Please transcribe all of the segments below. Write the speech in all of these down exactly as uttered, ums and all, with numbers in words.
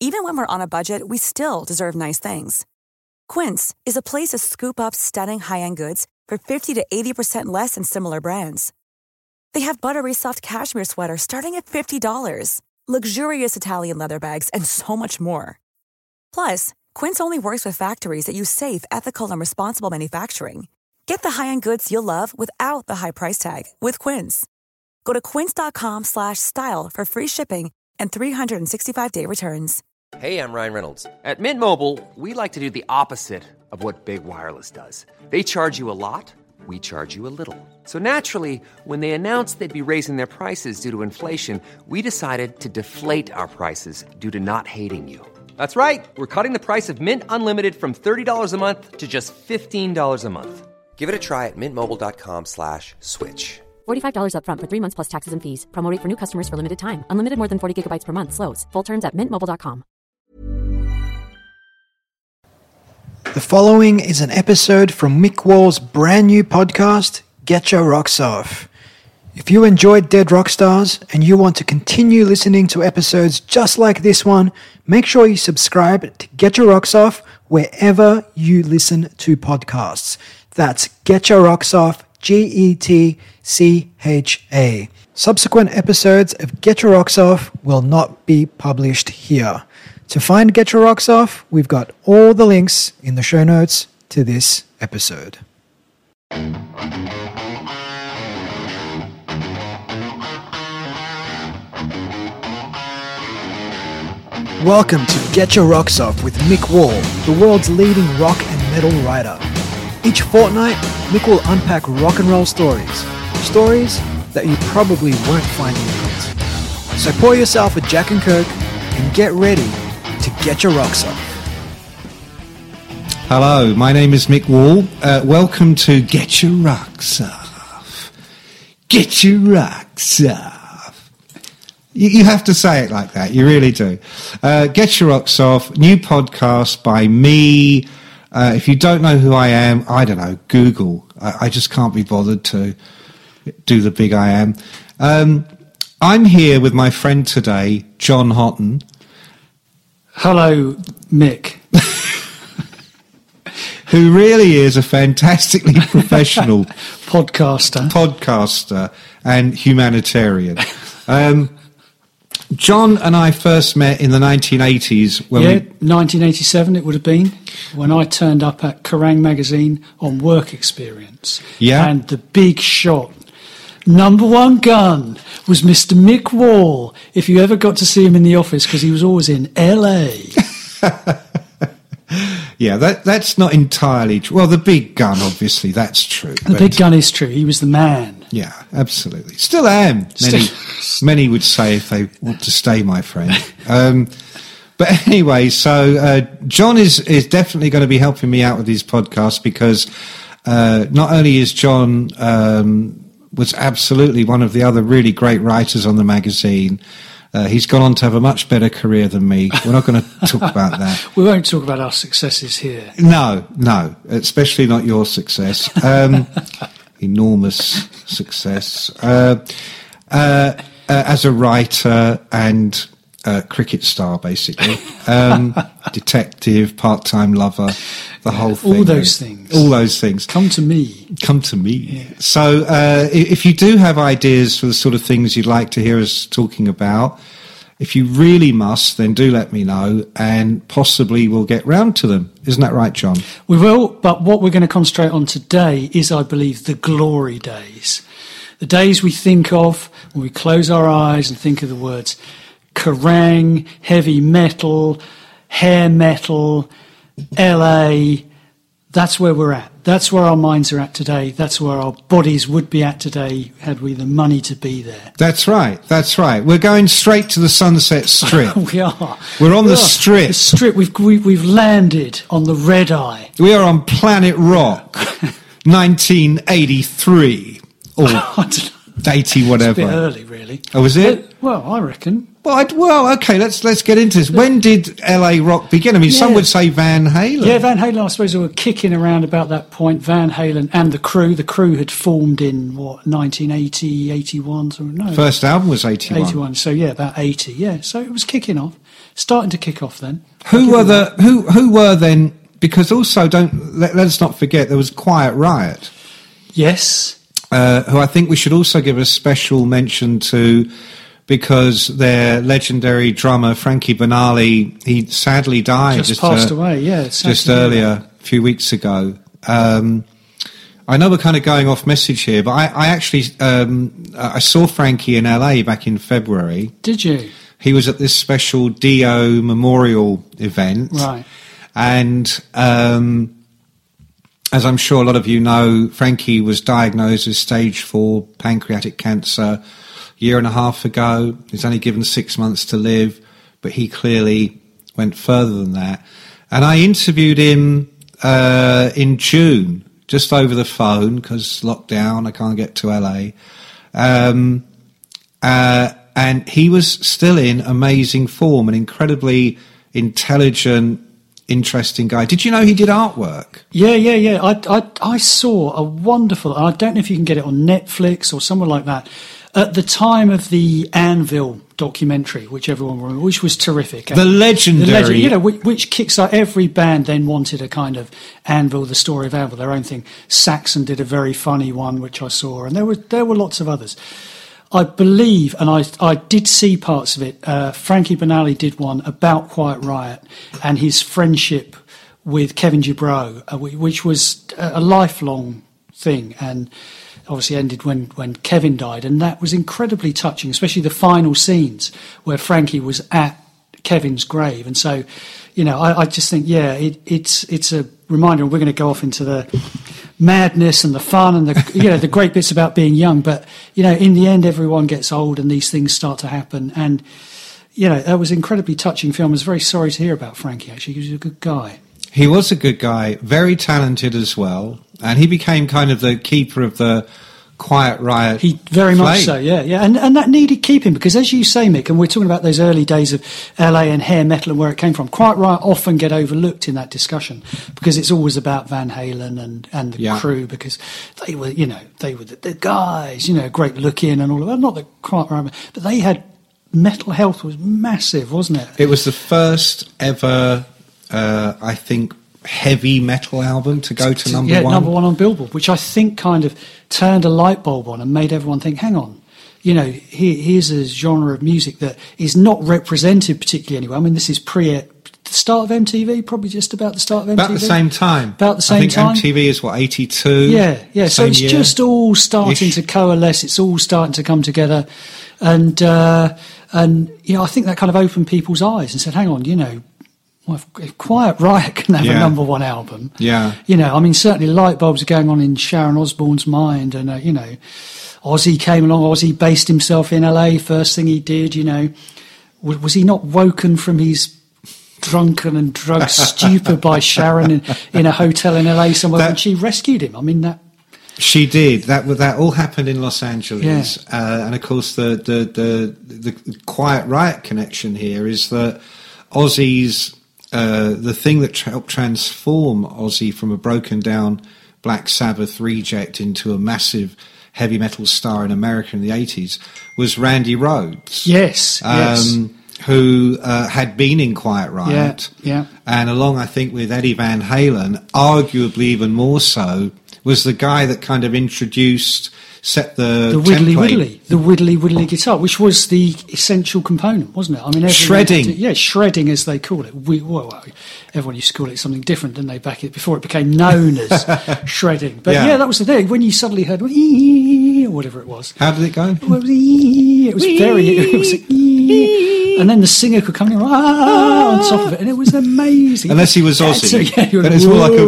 Even when we're on a budget, we still deserve nice things. Quince is a place to scoop up stunning high-end goods for fifty to eighty percent less than similar brands. They have buttery soft cashmere sweaters starting at fifty dollars, luxurious Italian leather bags, and so much more. Plus, Quince only works with factories that use safe, ethical, and responsible manufacturing. Get the high-end goods you'll love without the high price tag with Quince. Go to quince.com slash style for free shipping and three sixty-five day returns. Hey, I'm Ryan Reynolds. At Mint Mobile, we like to do the opposite of what Big Wireless does. They charge you a lot, we charge you a little. So naturally, when they announced they'd be raising their prices due to inflation, we decided to deflate our prices due to not hating you. That's right. We're cutting the price of Mint Unlimited from thirty dollars a month to just fifteen dollars a month. Give it a try at mintmobile.com slash switch. forty-five dollars up front for three months plus taxes and fees. Promo rate for new customers for limited time. Unlimited more than forty gigabytes per month. Slows full terms at mint mobile dot com. The following is an episode from Mick Wall's brand new podcast, Get Your Rocks Off. If you enjoyed Dead Rockstars and you want to continue listening to episodes just like this one, make sure you subscribe to Get Your Rocks Off wherever you listen to podcasts. That's Get Your Rocks Off, G E T C H A. Subsequent episodes of Get Your Rocks Off will not be published here. To find Get Your Rocks Off, we've got all the links in the show notes to this episode. Welcome to Get Your Rocks Off with Mick Wall, the world's leading rock and metal writer. Each fortnight, Mick will unpack rock and roll stories, stories that you probably won't find in print. So pour yourself a Jack and Coke and get ready to get your rocks off. Hello, my name is Mick Wall. Uh, welcome to Get Your Rocks Off. Get your rocks off. You, you have to say it like that, you really do. Uh, Get Your Rocks Off, new podcast by me. Uh, if you don't know who I am, I don't know, Google. I, I just can't be bothered to do the big I am. Um, I'm here with my friend today, John Houghton. Hello, Mick. Who really is a fantastically professional podcaster, podcaster and humanitarian. Um, John and I first met in the nineteen eighties. When yeah, we... nineteen eighty-seven it would have been, when I turned up at Kerrang magazine on work experience. Yeah. And the big shot, number one gun, was Mister Mick Wall, if you ever got to see him in the office, because he was always in L A. Yeah, that that's not entirely true. Well, the big gun, obviously, that's true. The big gun is true. He was the man. Yeah, absolutely. Still am. Many, many would say if they want to stay, my friend. Um, but anyway, so uh, John is, is definitely going to be helping me out with these podcasts because uh, not only is John um, was absolutely one of the other really great writers on the magazine. Uh, he's gone on to have a much better career than me. We're not going to talk about that. We won't talk about our successes here. No, no, especially not your success. Um, enormous success. Uh, uh, uh, as a writer and uh, cricket star, basically. Um, detective, part-time lover, the whole thing. All those things. All those things. Come to me. Come to me. Yeah. So uh, if you do have ideas for the sort of things you'd like to hear us talking about, if you really must, then do let me know, and possibly we'll get round to them. Isn't that right, John? We will, but what we're going to concentrate on today is, I believe, the glory days. The days we think of when we close our eyes and think of the words Kerrang, heavy metal, hair metal, L A. That's where we're at. That's where our minds are at today. That's where our bodies would be at today had we the money to be there. That's right. That's right. We're going straight to the Sunset Strip. We are. We're on we the are. strip. The strip. We've we, we've landed on the red eye. We are on Planet Rock, nineteen eighty-three or eighty whatever. It's a bit early, really. Oh, was it? But, well, I reckon. Well, I'd, well, okay. Let's let's get into this. When did L A rock begin? I mean, yeah. Some would say Van Halen. Yeah, Van Halen. I suppose they were kicking around about that point. Van Halen and the Crew. The Crew had formed in what nineteen eighty, eighty-one. So no, first album was eighty-one. eighty-one. So yeah, about eighty. Yeah, so it was kicking off. starting to kick off then. Who were the who who were then? Because also don't let, let's not forget there was Quiet Riot. Yes. Uh, who I think we should also give a special mention to, because their legendary drummer Frankie Banali, he sadly died Just, just passed uh, away. Yeah, just earlier, a few weeks ago. Um, I know we're kind of going off message here, but I, I actually um, I saw Frankie in L A back in February. Did you? He was at this special Dio memorial event, right? And um, as I'm sure a lot of you know, Frankie was diagnosed with stage four pancreatic cancer a year and a half ago. He's only given six months to live, but he clearly went further than that. And I interviewed him uh, in June. Just over the phone, because lockdown, I can't get to L A. Um, uh, and he was still in amazing form, an incredibly intelligent, interesting guy. Did you know he did artwork? Yeah, yeah, yeah. I, I, I saw a wonderful, I don't know if you can get it on Netflix or somewhere like that, at the time of the Anvil documentary, which everyone remembers, which was terrific. The legendary. The legend, you know, which, which kicks out every band then wanted a kind of Anvil, the story of Anvil, their own thing. Saxon did a very funny one, which I saw, and there were there were lots of others. I believe, and I I did see parts of it, uh, Frankie Banali did one about Quiet Riot and his friendship with Kevin Dubrow, uh, which was a lifelong thing, and obviously ended when, when Kevin died, and that was incredibly touching, especially the final scenes where Frankie was at Kevin's grave. And so, you know, I, I just think, yeah, it, it's it's a reminder, and we're going to go off into the madness and the fun and the you know the great bits about being young, but you know, in the end, everyone gets old and these things start to happen. And you know, that was an incredibly touching film. I was very sorry to hear about Frankie. Actually, he was a good guy. He was a good guy, very talented as well, and he became kind of the keeper of the Quiet Riot. He very flame. much so, yeah, yeah, and and that needed keeping, because as you say, Mick, and we're talking about those early days of L A and hair metal and where it came from. Quiet Riot often get overlooked in that discussion because it's always about Van Halen and and the yeah. crew, because they were, you know, they were the, the guys, you know, great looking and all of that. Not the Quiet Riot, but they had mental health was massive, wasn't it? It was the first ever. Uh, I think, heavy metal album to go to number yeah, one. number one on Billboard, which I think kind of turned a light bulb on and made everyone think, hang on, you know, here, here's a genre of music that is not represented particularly anywhere. I mean, this is pre the start of M T V, probably just about the start of M T V. About the same time. About the same I think time. M T V is, what, eighty-two? Yeah, yeah. So it's year? just all starting Ish. to coalesce. It's all starting to come together. And, uh, and you know, I think that kind of opened people's eyes and said, hang on, you know, well, if, if Quiet Riot can have yeah. a number one album, yeah, you know, I mean, certainly light bulbs are going on in Sharon Osbourne's mind, and uh, you know, Ozzy came along. Ozzy based himself in L A. First thing he did, you know, was, was he not woken from his drunken and drugged stupor by Sharon in, in a hotel in L A somewhere that, when she rescued him? I mean, that she did. That that all happened in Los Angeles, yeah. uh, and of course, the, the the the Quiet Riot connection here is that Ozzy's. Uh, the thing that tra- helped transform Ozzy from a broken down Black Sabbath reject into a massive heavy metal star in America in the eighties was Randy Rhoads. Yes, um, yes. Who uh, had been in Quiet Riot. Yeah, yeah. And along, I think, with Eddie Van Halen, arguably even more so, was the guy that kind of introduced, set the The widdly template. widdly, the widdly widdly guitar, which was the essential component, wasn't it? I mean, everyone Shredding. did- yeah, shredding as they call it. We, well, well, everyone used to call it something different, didn't they? Back it before it became known as shredding. But Yeah. yeah. that was the thing. When you suddenly heard "ee" or whatever it was, How did it go? it was, "ee," it was very, it was like, "ee," and then the singer could come in ah, on top of it, and it was amazing. Unless he was Yeah, Ozzy. so, yeah, you were Then like, it's more like a,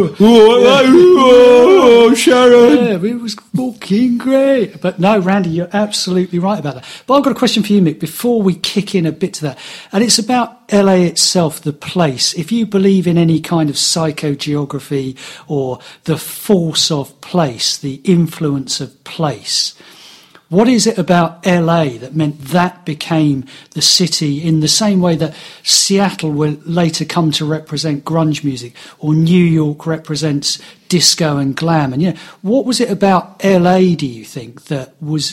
"Whoa." whoa, Sharon. Yeah, it was fucking great. But no, Randy, you're absolutely right about that. But I've got a question for you, Mick, before we kick in a bit to that. And it's about L A itself, the place. If you believe in any kind of psychogeography or the force of place, the influence of place, what is it about L A that meant that became the city in the same way that Seattle will later come to represent grunge music, or New York represents disco and glam? And you know, what was it about L A, do you think, that was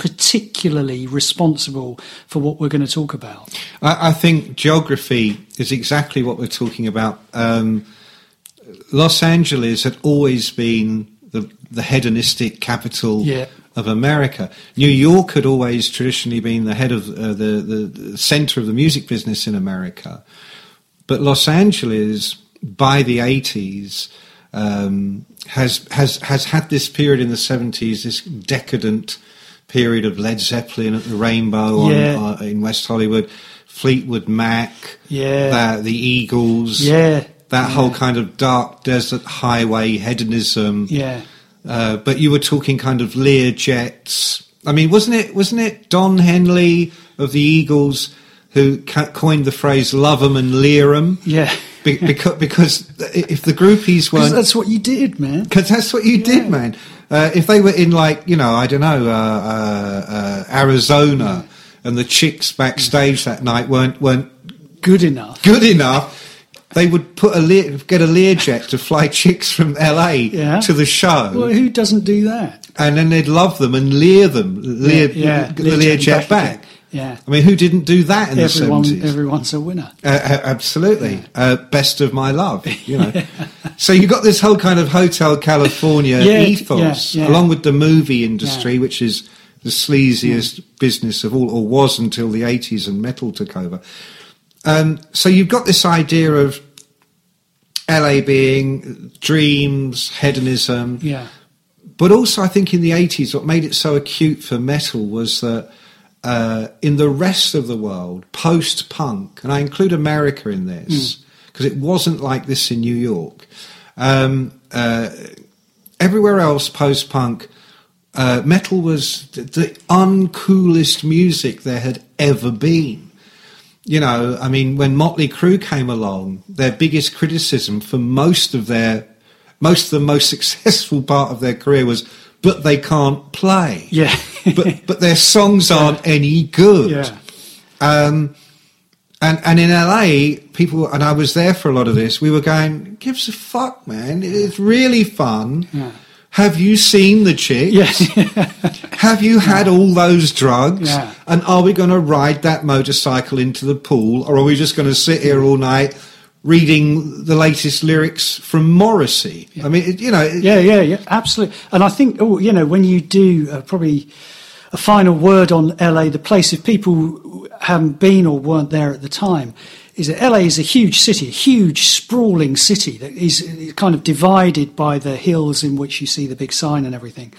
particularly responsible for what we're going to talk about? I, I think geography is exactly what we're talking about. Um, Los Angeles had always been the, the hedonistic capital Yeah. of America. New York had always traditionally been the head of uh, the, the, the center of the music business in America. But Los Angeles, by the eighties, um, has has has had this period in the seventies, this decadent period of Led Zeppelin at the Rainbow Yeah. on, uh, in West Hollywood, Fleetwood Mac, Yeah. the, the Eagles, Yeah. that Yeah. whole kind of dark desert highway hedonism. Yeah. Uh, but you were talking kind of Learjets. I mean, wasn't it wasn't it Don Henley of the Eagles who ca- coined the phrase "love 'em and leer 'em"? Yeah. Be- because because if the groupies 'Cause weren't, that's what you did, man. because that's what you Yeah. did, man. Uh, if they were in, like, you know, I don't know, uh, uh, uh, Arizona, and the chicks backstage that night weren't weren't Good enough. good enough, they would put a Lear, get a Learjet to fly chicks from L A Yeah. to the show. Well, who doesn't do that? And then they'd love them and leer them, leer, yeah, the Learjet Learjet back back. again. Yeah. I mean, who didn't do that in Everyone, the seventies? everyone's a winner. Uh, uh, absolutely. Uh, best of my love, you know. So you got this whole kind of Hotel California Yeah, ethos, yeah, yeah. along with the movie industry, Yeah. which is the sleaziest business of all, or was until the eighties and metal took over. Um, so you've got this idea of L A being dreams, hedonism, Yeah. but also I think in the eighties what made it so acute for metal was that uh, in the rest of the world, post-punk, and I include America in this, because it wasn't like this in New York, um, uh, everywhere else post-punk, uh, metal was the, the uncoolest music there had ever been. You know, I mean, when Motley Crue came along, their biggest criticism for most of their, most of the most successful part of their career was, but they can't play. Yeah. but but their songs aren't any good. Yeah. Um, and and in L A, people, and I was there for a lot of this. We were going, gives a fuck, man. It's really fun. Yeah. Have you seen the chicks? Yes. Have you had all those drugs? Yeah. And are we going to ride that motorcycle into the pool, or are we just going to sit here all night reading the latest lyrics from Morrissey? I mean, it, you know. it- Yeah, yeah, yeah, absolutely. And I think, oh, you know, when you do uh, probably a final word on L A, the place, if people haven't been or weren't there at the time, is that L A is a huge city, a huge sprawling city that is kind of divided by the hills in which you see the big sign and everything.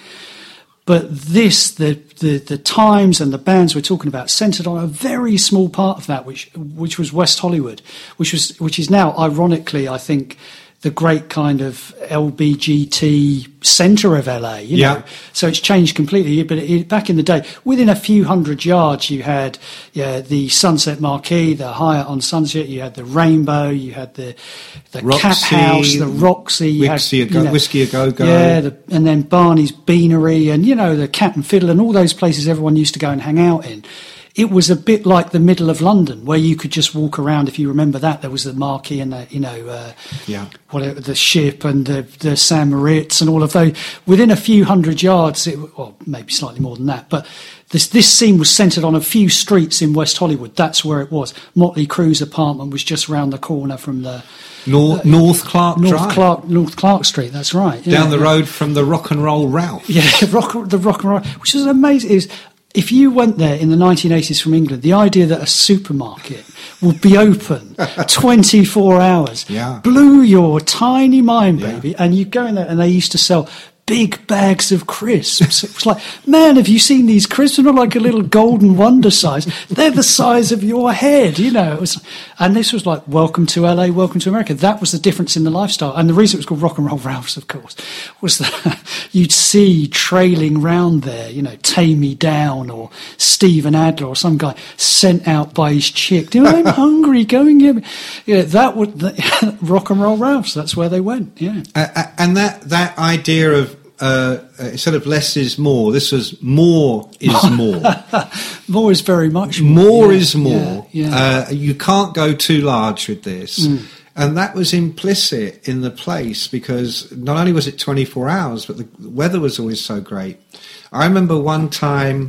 But this, the, the, the times and the bands we're talking about, centred on a very small part of that, which which was West Hollywood, which was which is now, ironically, I think, the great kind of L B G T centre of L A. You Yeah. know? So it's changed completely. But it, back in the day, within a few hundred yards, you had yeah, the Sunset Marquee, the Hyatt on Sunset. You had the Rainbow. You had the the Cat Roxy, House, the Roxy. You had, Whiskey a Go- you know, Whiskey a Go-Go. Yeah, the, and then Barney's Beanery, and you know the Cat and Fiddle, and all those places everyone used to go and hang out in. It was a bit like the middle of London, where you could just walk around. If you remember that, there was the Marquee and the, you know, uh, Yeah. whatever, the Ship and the, the San Moritz and all of those. Within a few hundred yards, it, or maybe slightly more than that, but this this scene was centred on a few streets in West Hollywood. That's where it was. Motley Crue's apartment was just round the corner from the North, North Clark North Drive. Clark North Clark Street. That's right. Yeah, Down the yeah. road from the Rock and Roll Ralph. Yeah, rock, the rock and roll, which is amazing. Is if you went there in the nineteen eighties from England, the idea that a supermarket would be open twenty-four hours Yeah. blew your tiny mind, Yeah. baby. And you go in there, and they used to sell big bags of crisps. It was like, man, have you seen these crisps? They're not like a little golden wonder size. They're the size of your head, you know. It was, and this was like, welcome to L A, welcome to America. That was the difference in the lifestyle. And the reason it was called Rock and Roll Ralph's, of course, was that you'd see trailing round there, you know, Tame Me Down or Stephen Adler or some guy sent out by his chick. You know, I'm hungry, go and get me. Yeah, that would, the, Rock and Roll Ralph's, that's where they went, yeah. Uh, uh, and that, that idea of uh, uh, instead of less is more, this was more is more. More is very much More Yeah, is more. Yeah, yeah. Uh, you can't go too large with this. Mm. And that was implicit in the place because not only was it twenty-four hours, but the weather was always so great. I remember one time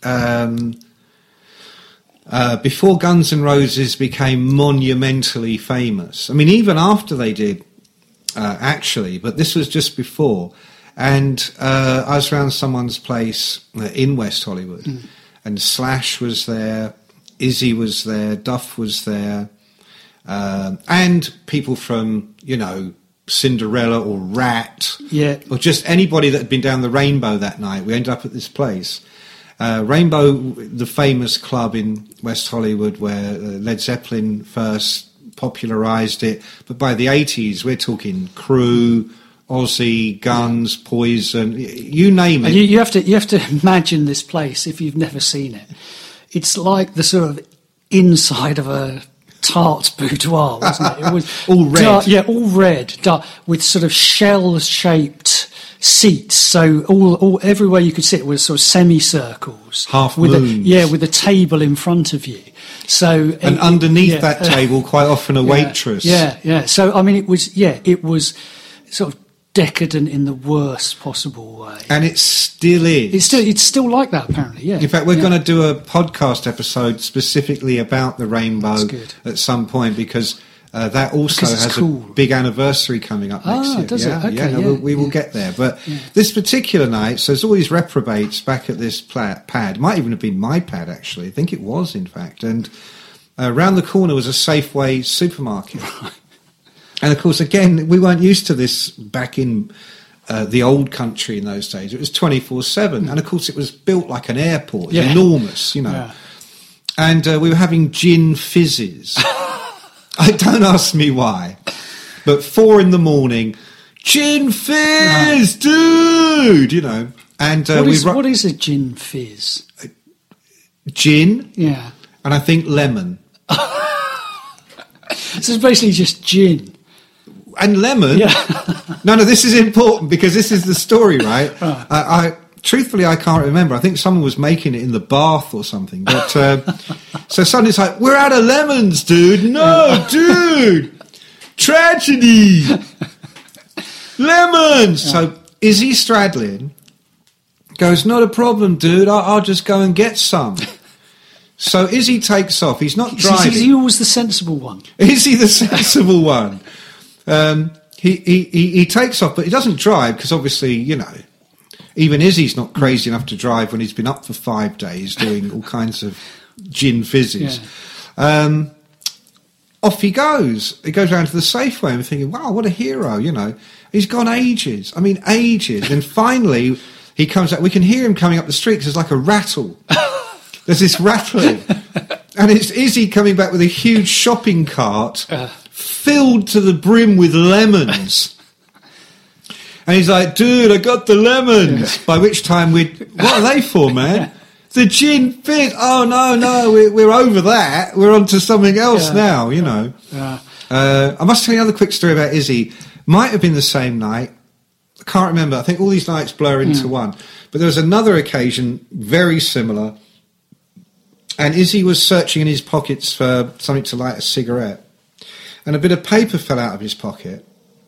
um, uh, before Guns N' Roses became monumentally famous. I mean, even after they did, uh, actually, but this was just before. And uh, I was around someone's place uh, in West Hollywood, mm. and Slash was there, Izzy was there, Duff was there, um, and people from, you know, Cinderella or Rat, yeah, or just anybody that had been down the Rainbow that night. We ended up at this place. Uh, Rainbow, the famous club in West Hollywood where uh, Led Zeppelin first popularised it. But by the eighties, we're talking Crew, Ozzy, Guns, Poison, you name it. And you, you have to you have to imagine this place if you've never seen it. It's like the sort of inside of a Tart's boudoir, wasn't it? It was all red. Dark, yeah, all red, dark, with sort of shell-shaped seats. So all, all everywhere you could sit was sort of semicircles, half with moons. A, yeah, with a table in front of you. So and it, underneath yeah, that table, quite often a yeah, waitress. Yeah, yeah. So I mean, it was yeah, it was sort of decadent in the worst possible way, and it still is. It's still it's still like that, apparently. Yeah. In fact, we're yeah. going to do a podcast episode specifically about the Rainbow at some point, because uh, that also has cool. a big anniversary coming up next ah, year. Does yeah, it? Okay, yeah, no, yeah, we'll, we yeah. will get there. But yeah. this particular night, so there's all these reprobates back at this pla- pad. It might even have been my pad, actually. I think it was, in fact. And uh, around the corner was a Safeway supermarket. And of course, again, we weren't used to this back in uh, the old country in those days. It was twenty-four seven. Mm. And of course, it was built like an airport. It was yeah. enormous, you know. Yeah. And uh, we were having gin fizzes. I don't ask me why. But four in the morning, gin fizz, no. dude, you know. And uh, what, is, we ru- what is a gin fizz? Gin. Yeah. And I think lemon. So it's basically just gin. And lemon. Yeah. no, no, this is important because this is the story, right? right. I, I truthfully, I can't remember. I think someone was making it in the bath or something. But uh, so suddenly it's like, we're out of lemons, dude. No, dude. Tragedy. Lemons. Yeah. So Izzy Stradlin goes, not a problem, dude. I'll, I'll just go and get some. So Izzy takes off. He's not driving. Is he always the sensible one? Is he the sensible one? Um, he, he, he, he takes off, but he doesn't drive because obviously, you know, even Izzy's not crazy enough to drive when he's been up for five days doing all kinds of gin fizzes. Yeah. Um, off he goes. He goes around to the Safeway and we're thinking, wow, what a hero, you know. He's gone ages. I mean, ages. And finally, he comes out. We can hear him coming up the street because there's like a rattle. There's this rattling. And it's Izzy coming back with a huge shopping cart uh. filled to the brim with lemons. And he's like, dude, I got the lemons. By which time we'd, what are they for, man? The gin fizz. Oh, no, no, we're, we're over that. We're on to something else yeah. now, you know. Yeah. Uh, I must tell you another quick story about Izzy. Might have been the same night. I can't remember. I think all these nights blur into mm. one. But there was another occasion, very similar. And Izzy was searching in his pockets for something to light a cigarette. And a bit of paper fell out of his pocket.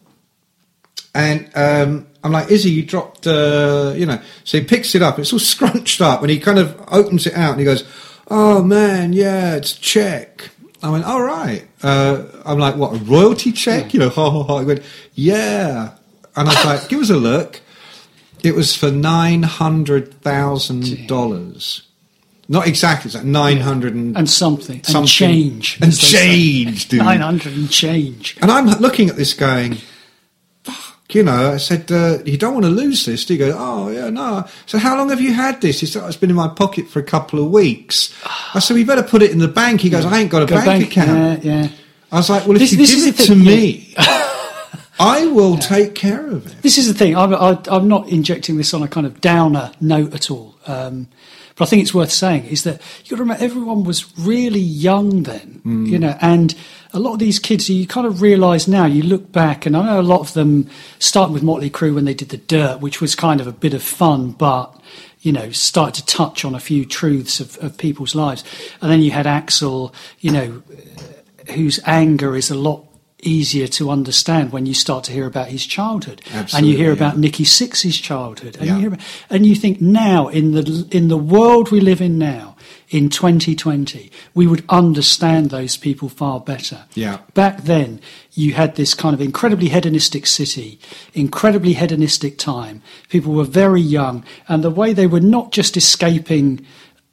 And um, I'm like, Izzy, you dropped, uh, you know. So he picks it up. It's all scrunched up. And he kind of opens it out. And he goes, oh, man, yeah, it's a check. I went, all right. Uh, I'm like, what, a royalty check? Yeah. You know, ha, ha, ha. He went, yeah. And I was like, give us a look. It was for nine hundred thousand dollars. Not exactly, it's like nine hundred and, and something, something. And change. And change, dude. nine hundred and change. And I'm looking at this going, fuck, you know, I said, uh, you don't want to lose this, do you? Go, oh, yeah, no. So how long have you had this? He said, oh, it's been in my pocket for a couple of weeks. I said, we better put it in the bank. He goes, I ain't got a bank, bank account. Yeah, yeah. I was like, well, if this, you this give it thing, to me, yeah. I will yeah. take care of it. This is the thing. I'm, I, I'm not injecting this on a kind of downer note at all. Um, But I think it's worth saying is that you've got to remember everyone was really young then, mm. you know, and a lot of these kids, you kind of realise now, you look back, and I know a lot of them started with Motley Crue when they did The Dirt, which was kind of a bit of fun, but, you know, started to touch on a few truths of, of people's lives. And then you had Axl, you know, whose anger is a lot easier to understand when you start to hear about his childhood. Absolutely, and you hear yeah. about Nikki Sixx's childhood. And, Yeah. you hear about, and you think now, in the in the world we live in now, in twenty twenty, we would understand those people far better. Yeah. Back then, you had this kind of incredibly hedonistic city, incredibly hedonistic time. People were very young, and the way they were not just escaping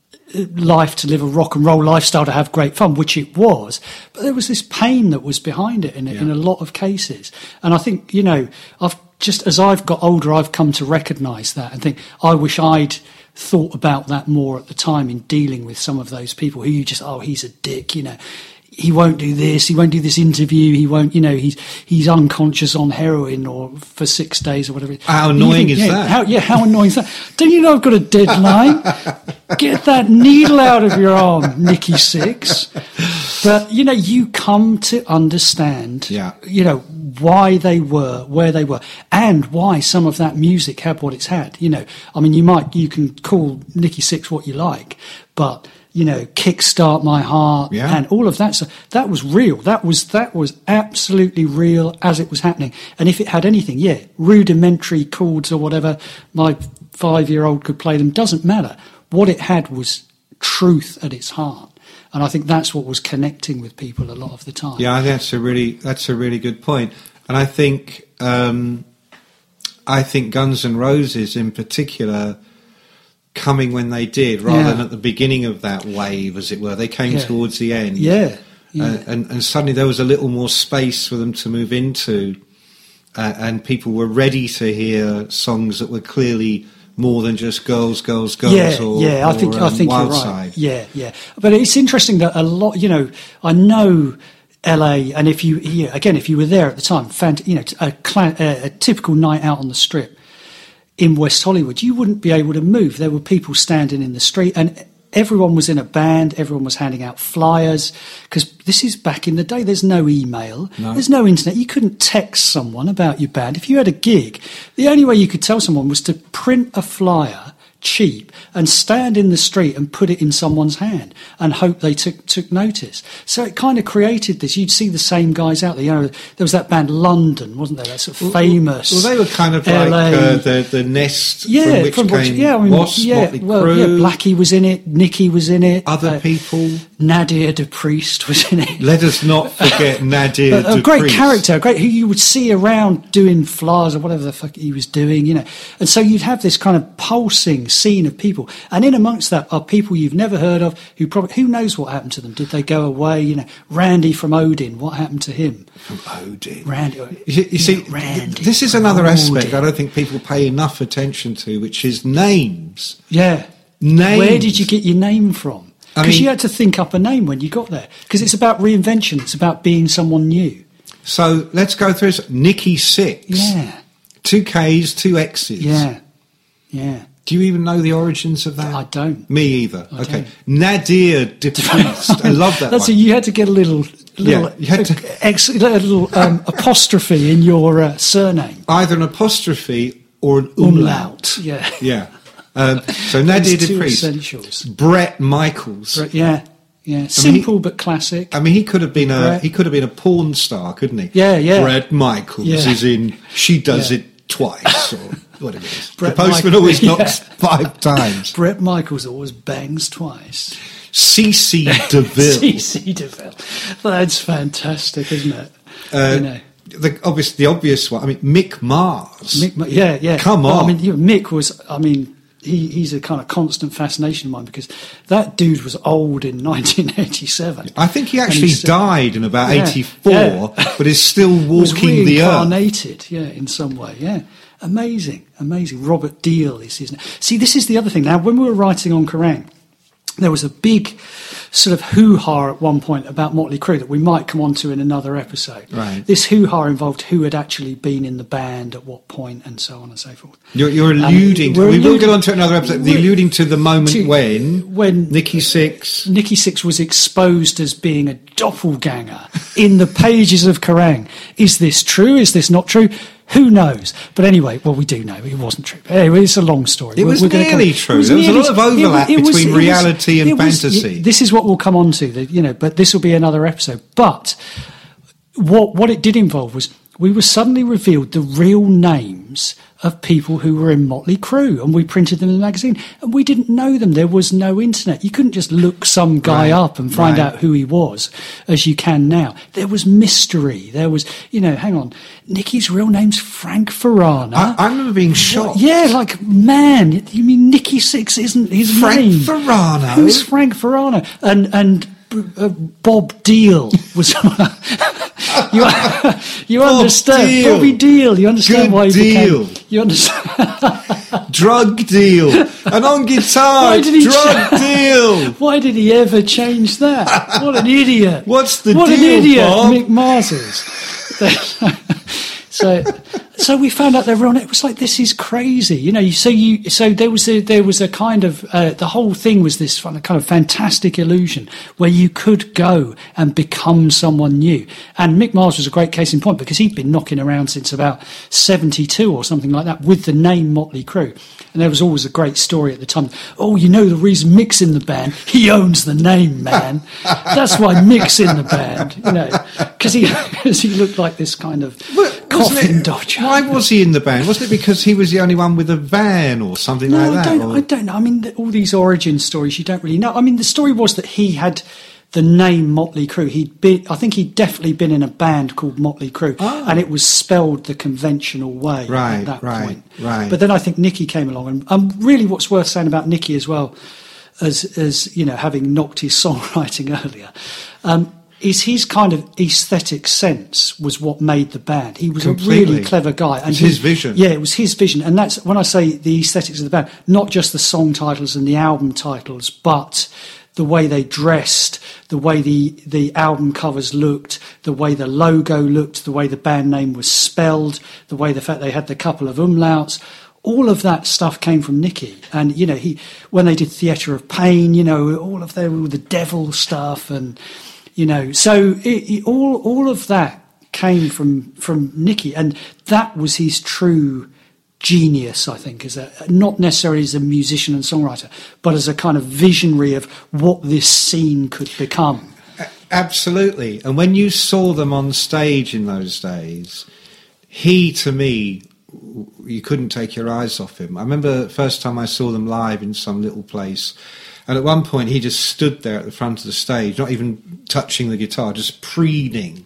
life to live a rock and roll lifestyle to have great fun, which it was, but there was this pain that was behind it in, Yeah. in a lot of cases. And I think, you know, I've just as I've got older, I've come to recognise that and think, I wish I'd thought about that more at the time in dealing with some of those people who you just, oh, he's a dick, you know. He won't do this. He won't do this interview. He won't, you know, he's he's unconscious on heroin or for six days or whatever. How And you annoying think, is yeah, that? How, yeah, how annoying is that? Don't you know I've got a deadline? Get that needle out of your arm, Nikki Sixx. But, you know, you come to understand, Yeah. you know, why they were where they were and why some of that music had what it's had. You know, I mean, you might, you can call Nikki Sixx what you like, but... you know, Kickstart My Heart Yeah. and all of that stuff. That was real. That was that was absolutely real as it was happening. And if it had anything, yeah, rudimentary chords or whatever, my five-year-old could play them. Doesn't matter. What it had was truth at its heart. And I think that's what was connecting with people a lot of the time. Yeah, I think that's a really that's a really good point. And I think um, I think Guns N' Roses in particular, coming when they did, rather Yeah. than at the beginning of that wave, as it were, they came Yeah. towards the end. Yeah. yeah. Uh, and, and suddenly there was a little more space for them to move into, uh, and people were ready to hear songs that were clearly more than just girls, girls, girls. Yeah, or, yeah, I or, think I um, think you're Wild right. Side. Yeah, yeah. But it's interesting that a lot, you know, I know L A, and if you, yeah, again, if you were there at the time, fant- you know, a, cla- a, a typical night out on the Strip in West Hollywood, you wouldn't be able to move. There were people standing in the street, and everyone was in a band. Everyone was handing out flyers, because this is back in the day. There's no email. No. There's no internet. You couldn't text someone about your band. If you had a gig, the only way you could tell someone was to print a flyer, cheap, and stand in the street and put it in someone's hand and hope they took took notice. So it kind of created this. You'd see the same guys out there. You know, there was that band London, wasn't there? That sort of famous. Well, they were kind of L A. like uh, the the nest yeah, from which from which, came yeah, I mean, Wasp, yeah, Motley well, Crue, yeah, Blackie was in it, Nicky was in it, other uh, people. Nadia De Priest was in it. Let us not forget Nadia But a De great Priest. character, a great who you would see around doing flyers or whatever the fuck he was doing, you know. And so you'd have this kind of pulsing scene of people, and in amongst that are people you've never heard of who probably who knows what happened to them? Did they go away? You know, Randy from Odin, what happened to him? From Odin. Randy, You, you see, Randy this is from another aspect Odin. I don't think people pay enough attention to, which is names. Yeah, Names. Where did you get your name from? I Because mean- you had to think up a name when you got there. Because it's about reinvention. It's about being someone new. So let's go through this. Nikki Sixx. Yeah, Two Ks, two Xs. yeah, yeah. Do you even know the origins of that? I don't. Me either. I okay. don't. Nadia De Priest. I love that That's one. it. You had to get a little, little, Yeah, you had to- ex, a little um, apostrophe in your uh, surname. Either an apostrophe or an umlaut. Yeah. Yeah. Um, so Nadia Those De two Priest. essentials. Brett Michaels. But yeah, yeah. Simple but classic. I mean, he could have been a Brett. he could have been a porn star, couldn't he? Yeah, yeah. Brett Michaels Yeah. is in She Does Yeah. It Twice, or what it is. Brett the postman Michael- always yeah. knocks five times. Brett Michaels always bangs twice. Cece DeVille. C C DeVille. That's fantastic, isn't it? Uh, you know. the obvious, the obvious one. I mean, Mick Mars. Mick, Ma- yeah, yeah. Come Well, on. I mean, you know, Mick was, I mean, he, he's a kind of constant fascination of mine because that dude was old in nineteen eighty-seven. I think he And actually he's, uh, died in about yeah, eighty-four, yeah. but is still was walking the earth. reincarnated, yeah, in some way, yeah. Amazing, amazing. Robert Deal is his name. See, this is the other thing. Now, when we were writing on Kerrang, there was a big sort of hoo-ha at one point about Motley Crue that we might come on to in another episode. Right. This hoo-ha involved who had actually been in the band at what point and so on and so forth. You're, you're Um, alluding to, we're we will alluding- get on to another episode, we're- alluding to the moment to- when, when Nikki Sixx, Nikki Sixx was exposed as being a doppelganger in the pages of Kerrang. Is this true? Is this not true? Who knows? But anyway, well, we do know it wasn't true. But anyway, it's a long story. It was gonna nearly come- true. it was There was a nearly- lot of it was- overlap it was- between it was- reality and it was- fantasy. This is what we'll come on to, the- you know. But this will be another episode. But what what it did involve was we were suddenly revealed the real names of people who were in Motley Crue, and we printed them in the magazine, and we didn't know them. There was no internet. You couldn't just look some guy Right, up and find right. out who he was, as you can now. There was mystery. There was, you know, hang on, Nicky's real name's Frank Farana. I, I remember being shocked. Yeah, like, man, you mean Nicky Six isn't his Frank name? Farana? Who's Frank Farana? And and uh, Bob Deal was. you you Bob understand, Deal. Bobby Deal. You understand Good why he deal. became. You understand Drug deal. And on guitar, Why did he drug cha- deal. why did he ever change that? What an idiot! What's the what deal, an idiot, Bob? Mick Mars is. So, so we found out they were on it. It was like, this is crazy, you know. So you, so there was a there was a kind of uh, the whole thing was this kind of fantastic illusion where you could go and become someone new. And Mick Mars was a great case in point because he'd been knocking around since about seventy-two or something like that with the name Motley Crue. And there was always a great story at the time. Oh, you know the reason Mick's in the band? He owns the name, man. That's why Mick's in the band, you know, because he because he looked like this kind of. But wasn't Coffin it- dodger. Why was he in the band? Wasn't it because he was the only one with a van or something No, like I that? don't. or- I don't know. I mean, the, all these origin stories you don't really know. I mean, the story was that he had the name Motley Crue. He'd been. I think he'd definitely been in a band called Motley Crue, Oh. and it was spelled the conventional way Right, at that right, point. right. But then I think Nicky came along, and um, really, what's worth saying about Nicky as well, as as you know, having knocked his songwriting earlier. Um, is his kind of aesthetic sense was what made the band. He was a Completely. really clever guy. And It's he- his vision. Yeah, it was his vision. And that's when I say the aesthetics of the band, not just the song titles and the album titles, but the way they dressed, the way the, the album covers looked, the way the logo looked, the way the band name was spelled, the way the fact they had the couple of umlauts. All of that stuff came from Nicky. And, you know, he when they did Theatre of Pain, you know, all of their, all the devil stuff and... You know, so it, it, all all of that came from from Nicky, and that was his true genius, I think, as a not necessarily as a musician and songwriter, but as a kind of visionary of what this scene could become. A- Absolutely. And when you saw them on stage in those days, he, to me, w- you couldn't take your eyes off him. I remember the first time I saw them live in some little place, and at one point he just stood there at the front of the stage, not even touching the guitar, just preening.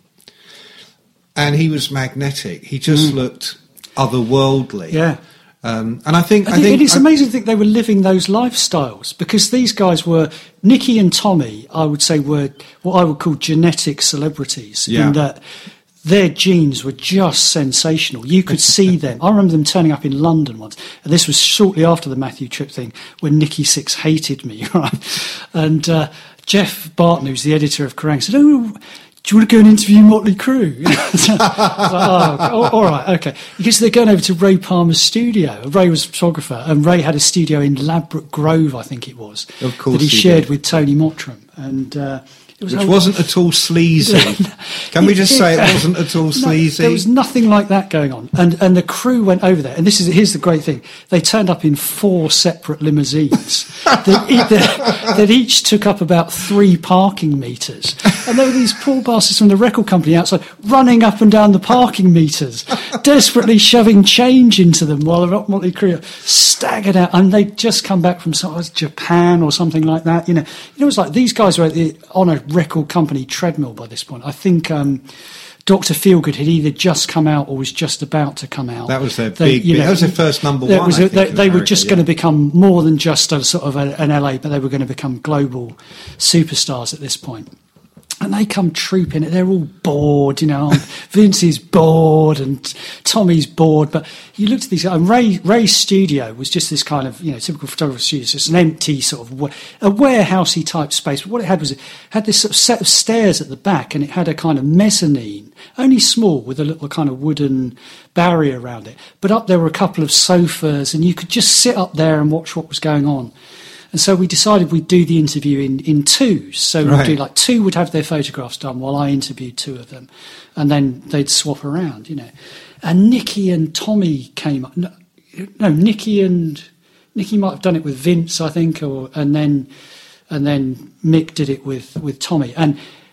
And he was magnetic. He just looked otherworldly. Yeah. Um, and I think... I I think, think it is I- amazing to think they were living those lifestyles, because these guys were, Nicky and Tommy, I would say, were what I would call genetic celebrities, Yeah. in that their genes were just sensational. You could see them. I remember them turning up in London once, and this was shortly after the Matthew Tripp thing, when Nicky Six hated me, right? And uh, Jeff Barton, who's the editor of Kerrang, said, "Oh, do you want to go and interview Motley Crue?" So I was like, oh, all right, okay. Because they're going over to Ray Palmer's studio. Ray was a photographer, and Ray had a studio in Ladbroke Grove, I think it was, Of course that he he shared did. with Tony Mottram. And uh, it was Which oh, wasn't at all sleazy. Can we just say it wasn't at all no, sleazy? there was nothing like that going on. And and the crew went over there. And this is here's the great thing. They turned up in four separate limousines that, e- that, that each took up about three parking meters. And there were these poor bastards from the record company outside running up and down the parking meters, desperately shoving change into them while the Rock Motley Crue staggered out. And they'd just come back from sort of Japan or something like that. You know, you know, it was like these guys were at the, on a record company treadmill by this point. I think um, Doctor Feelgood had either just come out or was just about to come out. That was their They- big- you that was their first number that one, was I a- think, they in they were America, just yeah. going to become more than just a sort of a, an L A, but they were going to become global superstars at this point. And they come trooping it. They're all bored, you know. Vince is bored and Tommy's bored. But you looked at these guys, and Ray, Ray's studio was just this kind of, you know, typical photographer studio. So it's an empty sort of, wa- a warehousey type space. But what it had was, it had this sort of set of stairs at the back, and it had a kind of mezzanine, only small, with a little kind of wooden barrier around it. But up there were a couple of sofas, and you could just sit up there and watch what was going on. And so we decided we'd do the interview in, in twos. So we'd Right. do like two would have their photographs done while I interviewed two of them. And then they'd swap around, you know. And Nicky and Tommy came up. No, no Nicky and... Nicky might have done it with Vince, I think, or and then and then Mick did it with, with Tommy. And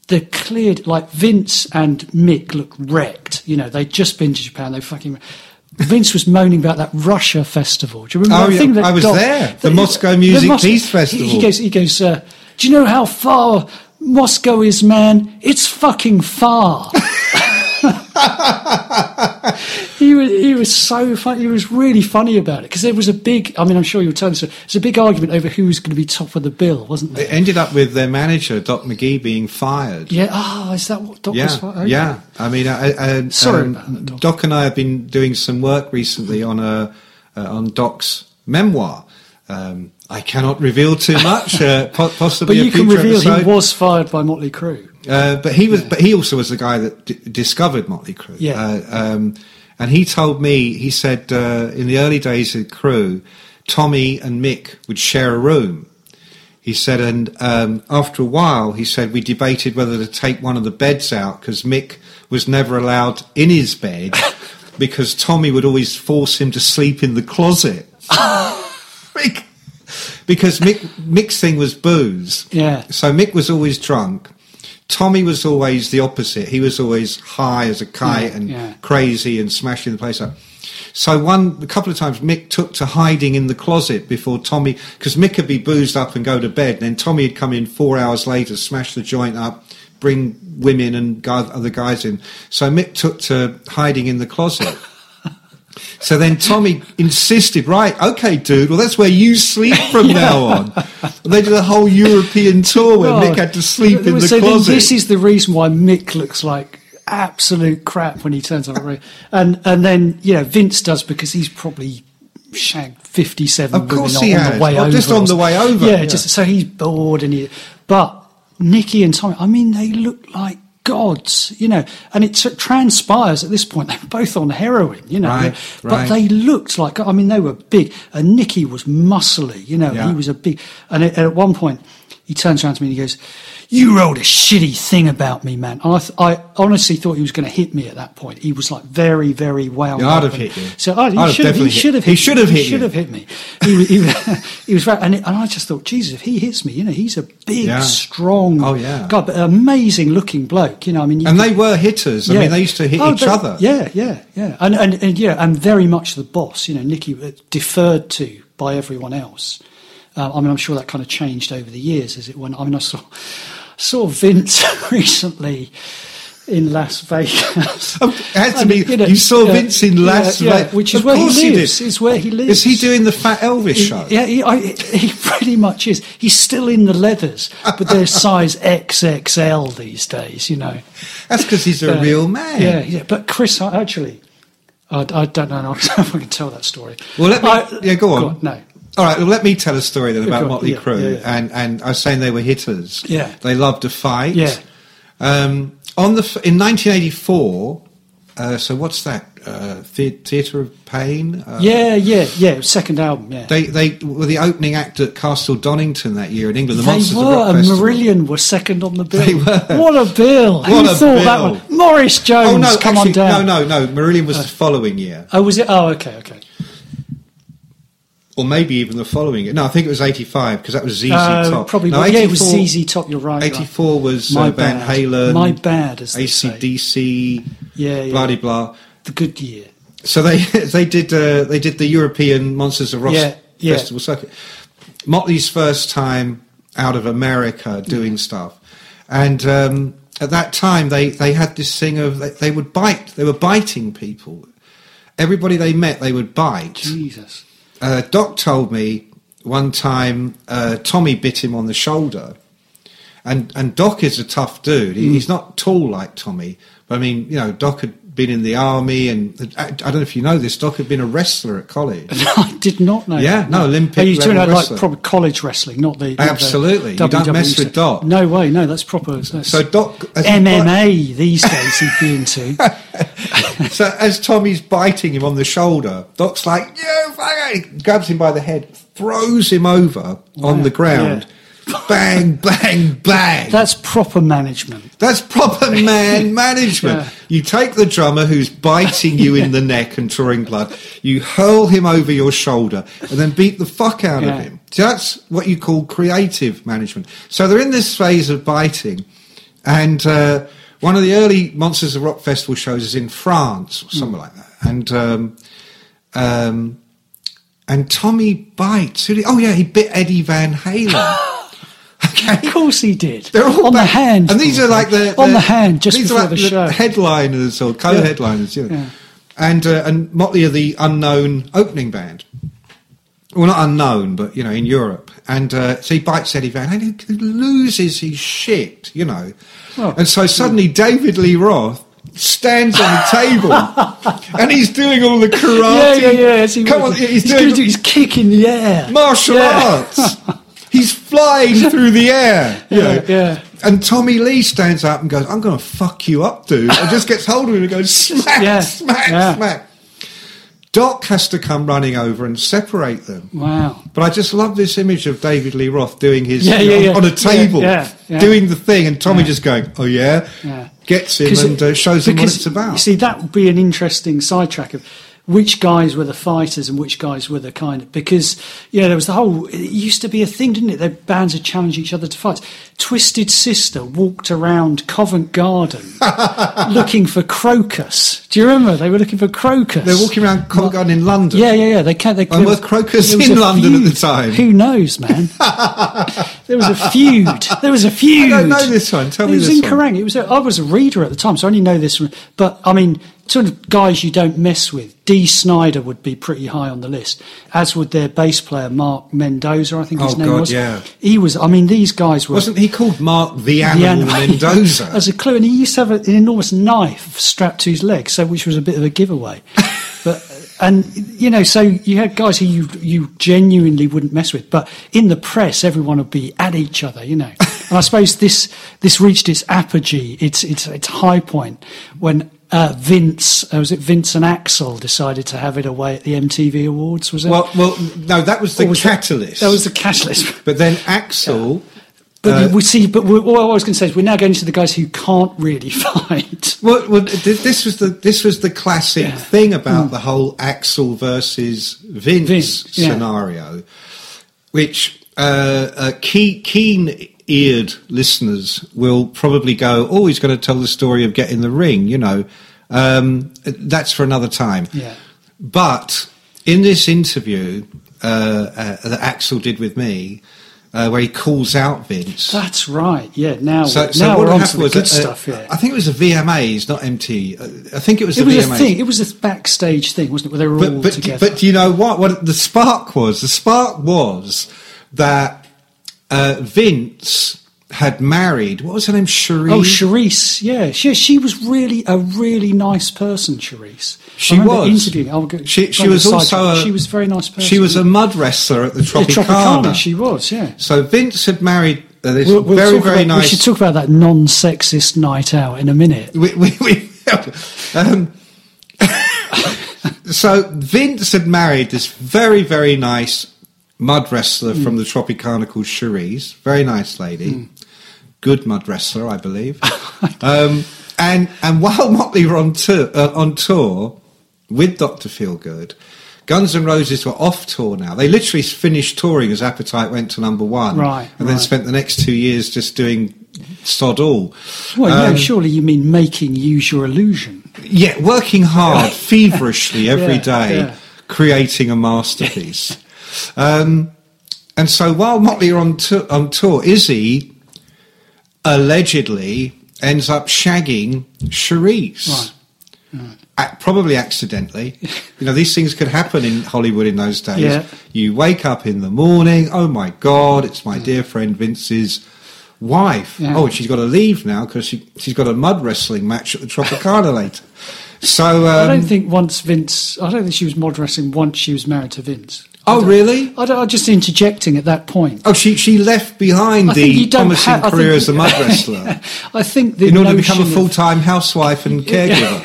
the clear, like Vince and Mick looked wrecked. You know, they'd just been to Japan. They fucking. Vince was moaning about that Russia festival. Do you remember Oh, that yeah, thing that I was Doc- there. The that- Moscow Music Mos- Peace Festival. He, he goes, he goes uh, do you know how far Moscow is, man? It's fucking far. he was he was so funny. He was really funny about it because there was a big. I mean, I'm sure you'll tell us. There's a big argument over who was going to be top of the bill, wasn't there? It ended up with their manager, Doc McGee, being fired. Yeah. Oh, is that what Doc Yeah, was fired? Okay. yeah. I mean, I, I, Sorry um, about that, Doc. Doc and I have been doing some work recently on a uh, on Doc's memoir. Um, I cannot reveal too much. Uh, po- possibly, But a you can future reveal episode. he was fired by Motley Crue. Uh, but he was, but he also was the guy that d- discovered Motley Crue. Yeah. Uh, um, and he told me, he said, uh, in the early days of Crue, Tommy and Mick would share a room. He said, and um, after a while, he said, we debated whether to take one of the beds out because Mick was never allowed in his bed because Tommy would always force him to sleep in the closet. Mick, because Mick, Mick's thing was booze. Yeah. So Mick was always drunk. Tommy was always the opposite. He was always high as a kite Yeah, and yeah. crazy and smashing the place up. So one, a couple of times, Mick took to hiding in the closet before Tommy, because Mick would be boozed up and go to bed, and then Tommy would come in four hours later, smash the joint up, bring women and guy, other guys in. So Mick took to hiding in the closet. So then Tommy insisted, right, okay, dude, well, that's where you sleep from now on. And they did a whole European tour where Oh, Mick had to sleep in the so then closet. this is the reason why Mick looks like absolute crap when he turns up. And and then, you know, Vince does because he's probably shagged fifty-seven Of course women he on has. the way Oh, over. just on or the way over, Yeah, yeah. just so he's bored and he. But Nicky and Tommy, I mean, they look like gods, you know, and it t- transpires at this point they're both on heroin, you know, Right, but right. they looked like, I mean, they were big, and Nicky was muscly, you know, Yeah. he was a big, and at, at one point he turns around to me and he goes, you wrote a shitty thing about me, man. And I, th- I honestly thought he was going to hit me at that point. He was like very, very wound Yeah, I'd up have and- hit you. So I, he I'd have should have, he definitely should have hit- hit he should have me. hit He should you. have hit me. He, was- he, was- he was right, and, it, and I just thought, Jesus, if he hits me, you know, he's a big, Yeah. strong, Oh, yeah. God, but amazing looking bloke. You know, I mean, you And could- they were hitters. I yeah. mean, they used to hit Oh, each they- other. Yeah, yeah, yeah. And, and, and, yeah, and very much the boss, you know, Nicky uh, deferred to by everyone else. Uh, I mean, I'm sure that kind of changed over the years as it went. I mean, I saw, saw Vince recently in Las Vegas. Oh, it had to And, be. you know, you saw yeah, Vince in Las yeah, yeah, Vegas, which is Of where he course did. lives. It's where he lives. Is he doing the Fat Elvis He- show? Yeah, he, I, he pretty much is. He's still in the leathers, but they're size X X L these days, you know. That's because he's a Uh, real man. Yeah, yeah. But Chris, I- actually, I, I don't know if I can tell that story. Well, let me. I- yeah, go on. No. All right, well, let me tell a story then Yeah, about go on. Motley Yeah, Crue. yeah, yeah. And, and I was saying they were hitters. Yeah. They loved to fight. Yeah. Um, on the f- in nineteen eighty-four, uh, so what's that? Uh, the- Theatre of Pain? Uh, Yeah, yeah, yeah. Second album. Yeah. They they were the opening act at Castle Donington that year in England. The They Monsters were, of Rock and Festival. Marillion were second on the bill. They were. What a bill! Who What a thought that bill. one? Morris Jones, Oh no, come actually, on down. no, no, no. Marillion was the following year, Oh, was it? Oh, okay, okay. or maybe even the following year. No, I think it was eighty-five because that was Z Z Uh, Top. Probably, no, but yeah, it was eighty-four Z Z Top. You're right. right. eighty-four was My uh, Van bad. Halen. My bad, as they A C D C. Yeah, yeah. Blah de blah. The good year. So they they did uh, they did the European Monsters of Rock Yeah, yeah. Festival circuit. Motley's first time out of America doing stuff, and um, at that time they, they had this thing of they, they would bite. They were biting people. Everybody they met, they would bite. Jesus. Uh, Doc told me one time uh, Tommy bit him on the shoulder, and and Doc is a tough dude. He, Mm. He's not tall like Tommy, but I mean, you know, Doc had been in the army, and I, I don't know if you know this. Doc had been a wrestler at college. I did not know. Yeah, that. no, Olympic Are you talking level about wrestler. like proper college wrestling, not the not the Absolutely. You don't W W E mess with stuff? Doc. No way. No, that's proper. That's So Doc, as he M M A these days he'd be into. bite- so as Tommy's biting him on the shoulder, Doc's like, "You fucker!" He grabs him by the head, throws him over on the ground. Bang, bang, bang. That's proper management. That's proper man management. Yeah. You take the drummer who's biting you in the neck and drawing blood, you hurl him over your shoulder, and then beat the fuck out Yeah. of him. So that's what you call creative management. So they're in this phase of biting, And uh, one of the early Monsters of Rock Festival shows is in France, or something mm. like that. And um, um, and Tommy bites. Who did, oh, yeah, he bit Eddie Van Halen. Okay. Of course he did. They're all on back. the hand. And these are like the... On the, the hand, just these before are like the, the show. headliners or co-headliners. Yeah. Yeah. And, uh, and Motley are the unknown opening band. Well, not unknown, but, you know, in Europe. And uh, so he bites Eddie Van Halen, he loses his shit, you know. Well, and so suddenly yeah. David Lee Roth stands on the table and he's doing all the karate. Yeah, yeah, yeah. He Come was. on, he's, he's doing do his kick in the air. Martial yeah. arts. He's flying through the air. You yeah, know. yeah. And Tommy Lee stands up and goes, I'm going to fuck you up, dude. And just gets hold of him and goes, smack, yeah. smack, yeah. smack. Doc has to come running over and separate them. Wow. But I just love this image of David Lee Roth doing his, yeah, you know, yeah, yeah. on a table, yeah, yeah, yeah. doing the thing, and Tommy yeah. just going, oh yeah, yeah. gets him and uh, shows him what it's about. You see, that would be an interesting sidetrack of which guys were the fighters and which guys were the kind of... Because, you know, there was the whole... It used to be a thing, didn't it? The bands would challenge each other to fights. Twisted Sister walked around Covent Garden looking for Crocus. Do you remember? They were looking for Crocus. They were walking around Covent Garden in London. Yeah, yeah, yeah. They can't... They, and were Crocus in London feud. at the time? Who knows, man? There was a feud. There was a feud. I don't know this one. Tell it me this this one. It was in one. Kerrang. It was a, I was a reader at the time, so I only know this one. But, I mean... Sort of guys you don't mess with. Dee Snider would be pretty high on the list, as would their bass player Mark Mendoza, I think his oh, name God, was. Yeah. He was. I mean, these guys were. Wasn't he called Mark the Animal, the animal Mendoza? As a clue, and he used to have an enormous knife strapped to his leg, so which was a bit of a giveaway. But and you know, so you had guys who you you genuinely wouldn't mess with, but in the press, everyone would be at each other, you know. And I suppose this this reached its apogee, its its its high point when. Uh, Vince, uh, was it Vince and Axl decided to have it away at the M T V Awards, was it? Well, well, no, that was the was catalyst. That, that was the catalyst. But then Axl... Yeah. But uh, we see, but we, all I was going to say is we're now going to the guys who can't really fight. Well, well this was the this was the classic yeah. thing about mm. the whole Axl versus Vince, Vince yeah. scenario, which uh, uh, key, keen-eared listeners will probably go, oh, he's going to tell the story of Get in the Ring, you know. Um, that's for another time. Yeah. But in this interview uh, uh, that Axl did with me, uh, where he calls out Vince. That's right. Yeah. Now, so, so now what we're on happened to the was good a, stuff. Yeah. I think it was a V M As, not M T. I think it was it a was V M As. a thing. It was a backstage thing, wasn't it? Where they were but, all but, together. But do you know what? What the spark was? The spark was that uh, Vince had married. What was her name? Cherise. Oh, Cherise. Yeah, she she was really a really nice person. Cherise. She I remember was interviewing. I'll go, she she was also a, she was a very nice person. She was a mud wrestler at the Tropicana. The Tropicana. She was. Yeah. So Vince had married uh, this we'll, we'll very very about, nice. We should talk about that non-sexist night out in a minute. We, we, we, um, so Vince had married this very very nice mud wrestler mm. from the Tropicana called Cherise. Very nice lady. Mm. Good mud wrestler, I believe. um, and and while Motley were on tour, uh, on tour with Doctor Feelgood, Guns N' Roses were off tour now. They literally finished touring as Appetite went to number one. Right. And right. then spent the next two years just doing sod all. Well, um, no, surely you mean making Use Your Illusion. Yeah, working hard, feverishly every yeah, day, yeah. creating a masterpiece. um, and so while Motley are on, to- on tour, Izzy allegedly ends up shagging Cherise. Right. Right. Uh, probably accidentally. You know, these things could happen in Hollywood in those days. Yeah. You wake up in the morning, oh my God, it's my dear friend Vince's wife. Yeah. Oh, and she's got to leave now because she, she's got a mud wrestling match at the Tropicana later. So um, I don't think once Vince, I don't think she was mod wrestling once she was married to Vince. Oh, really? I don't, I'm just interjecting at that point. Oh, she she left behind I think the you don't promising ha- I career think- as a mud wrestler yeah. I think the in order to become a notion of- full-time housewife and caregiver.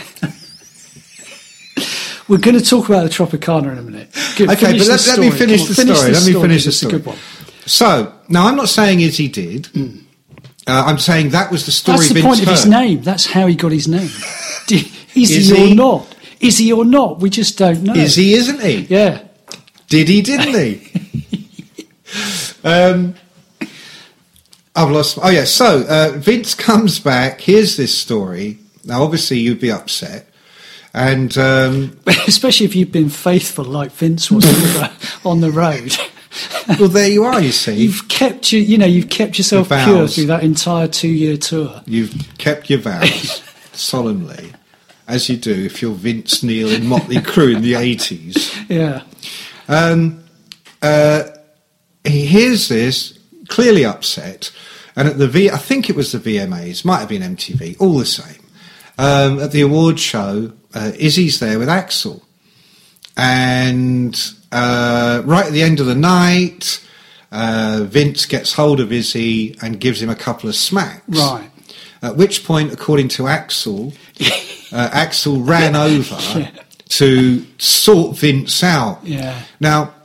We're going to talk about the Tropicana in a minute. Good, Okay, finish but let, the let me story. finish Come the on, finish story. the Let me story, finish the it's a story. good one. So, now I'm not saying Izzy did. Mm. Uh, I'm saying that was the story That's the Vince point of his heard. name. That's how he got his name. Is, Is he, he? or not? Is he or not? We just don't know. Is he, isn't he? Yeah. Did he, didn't he? um, I've lost. Oh yeah. So uh, Vince comes back. Here's this story. Now, obviously, you'd be upset, and um, especially if you've been faithful like Vince was on the, on the road. Well, there you are. You see, you've kept your, you know, you've kept yourself Your pure vows. through that entire two-year tour. You've kept your vows solemnly, as you do if you're Vince Neil in Motley Crue in the eighties. Yeah. Um, uh, he hears this, clearly upset, and at the V, I think it was the V M As, might have been M T V, all the same. Um, at the award show, uh, Izzy's there with Axl, and uh, right at the end of the night, uh, Vince gets hold of Izzy and gives him a couple of smacks. Right. At which point, according to Axl, uh, Axl ran over Yeah. to sort Vince out. Yeah. Now,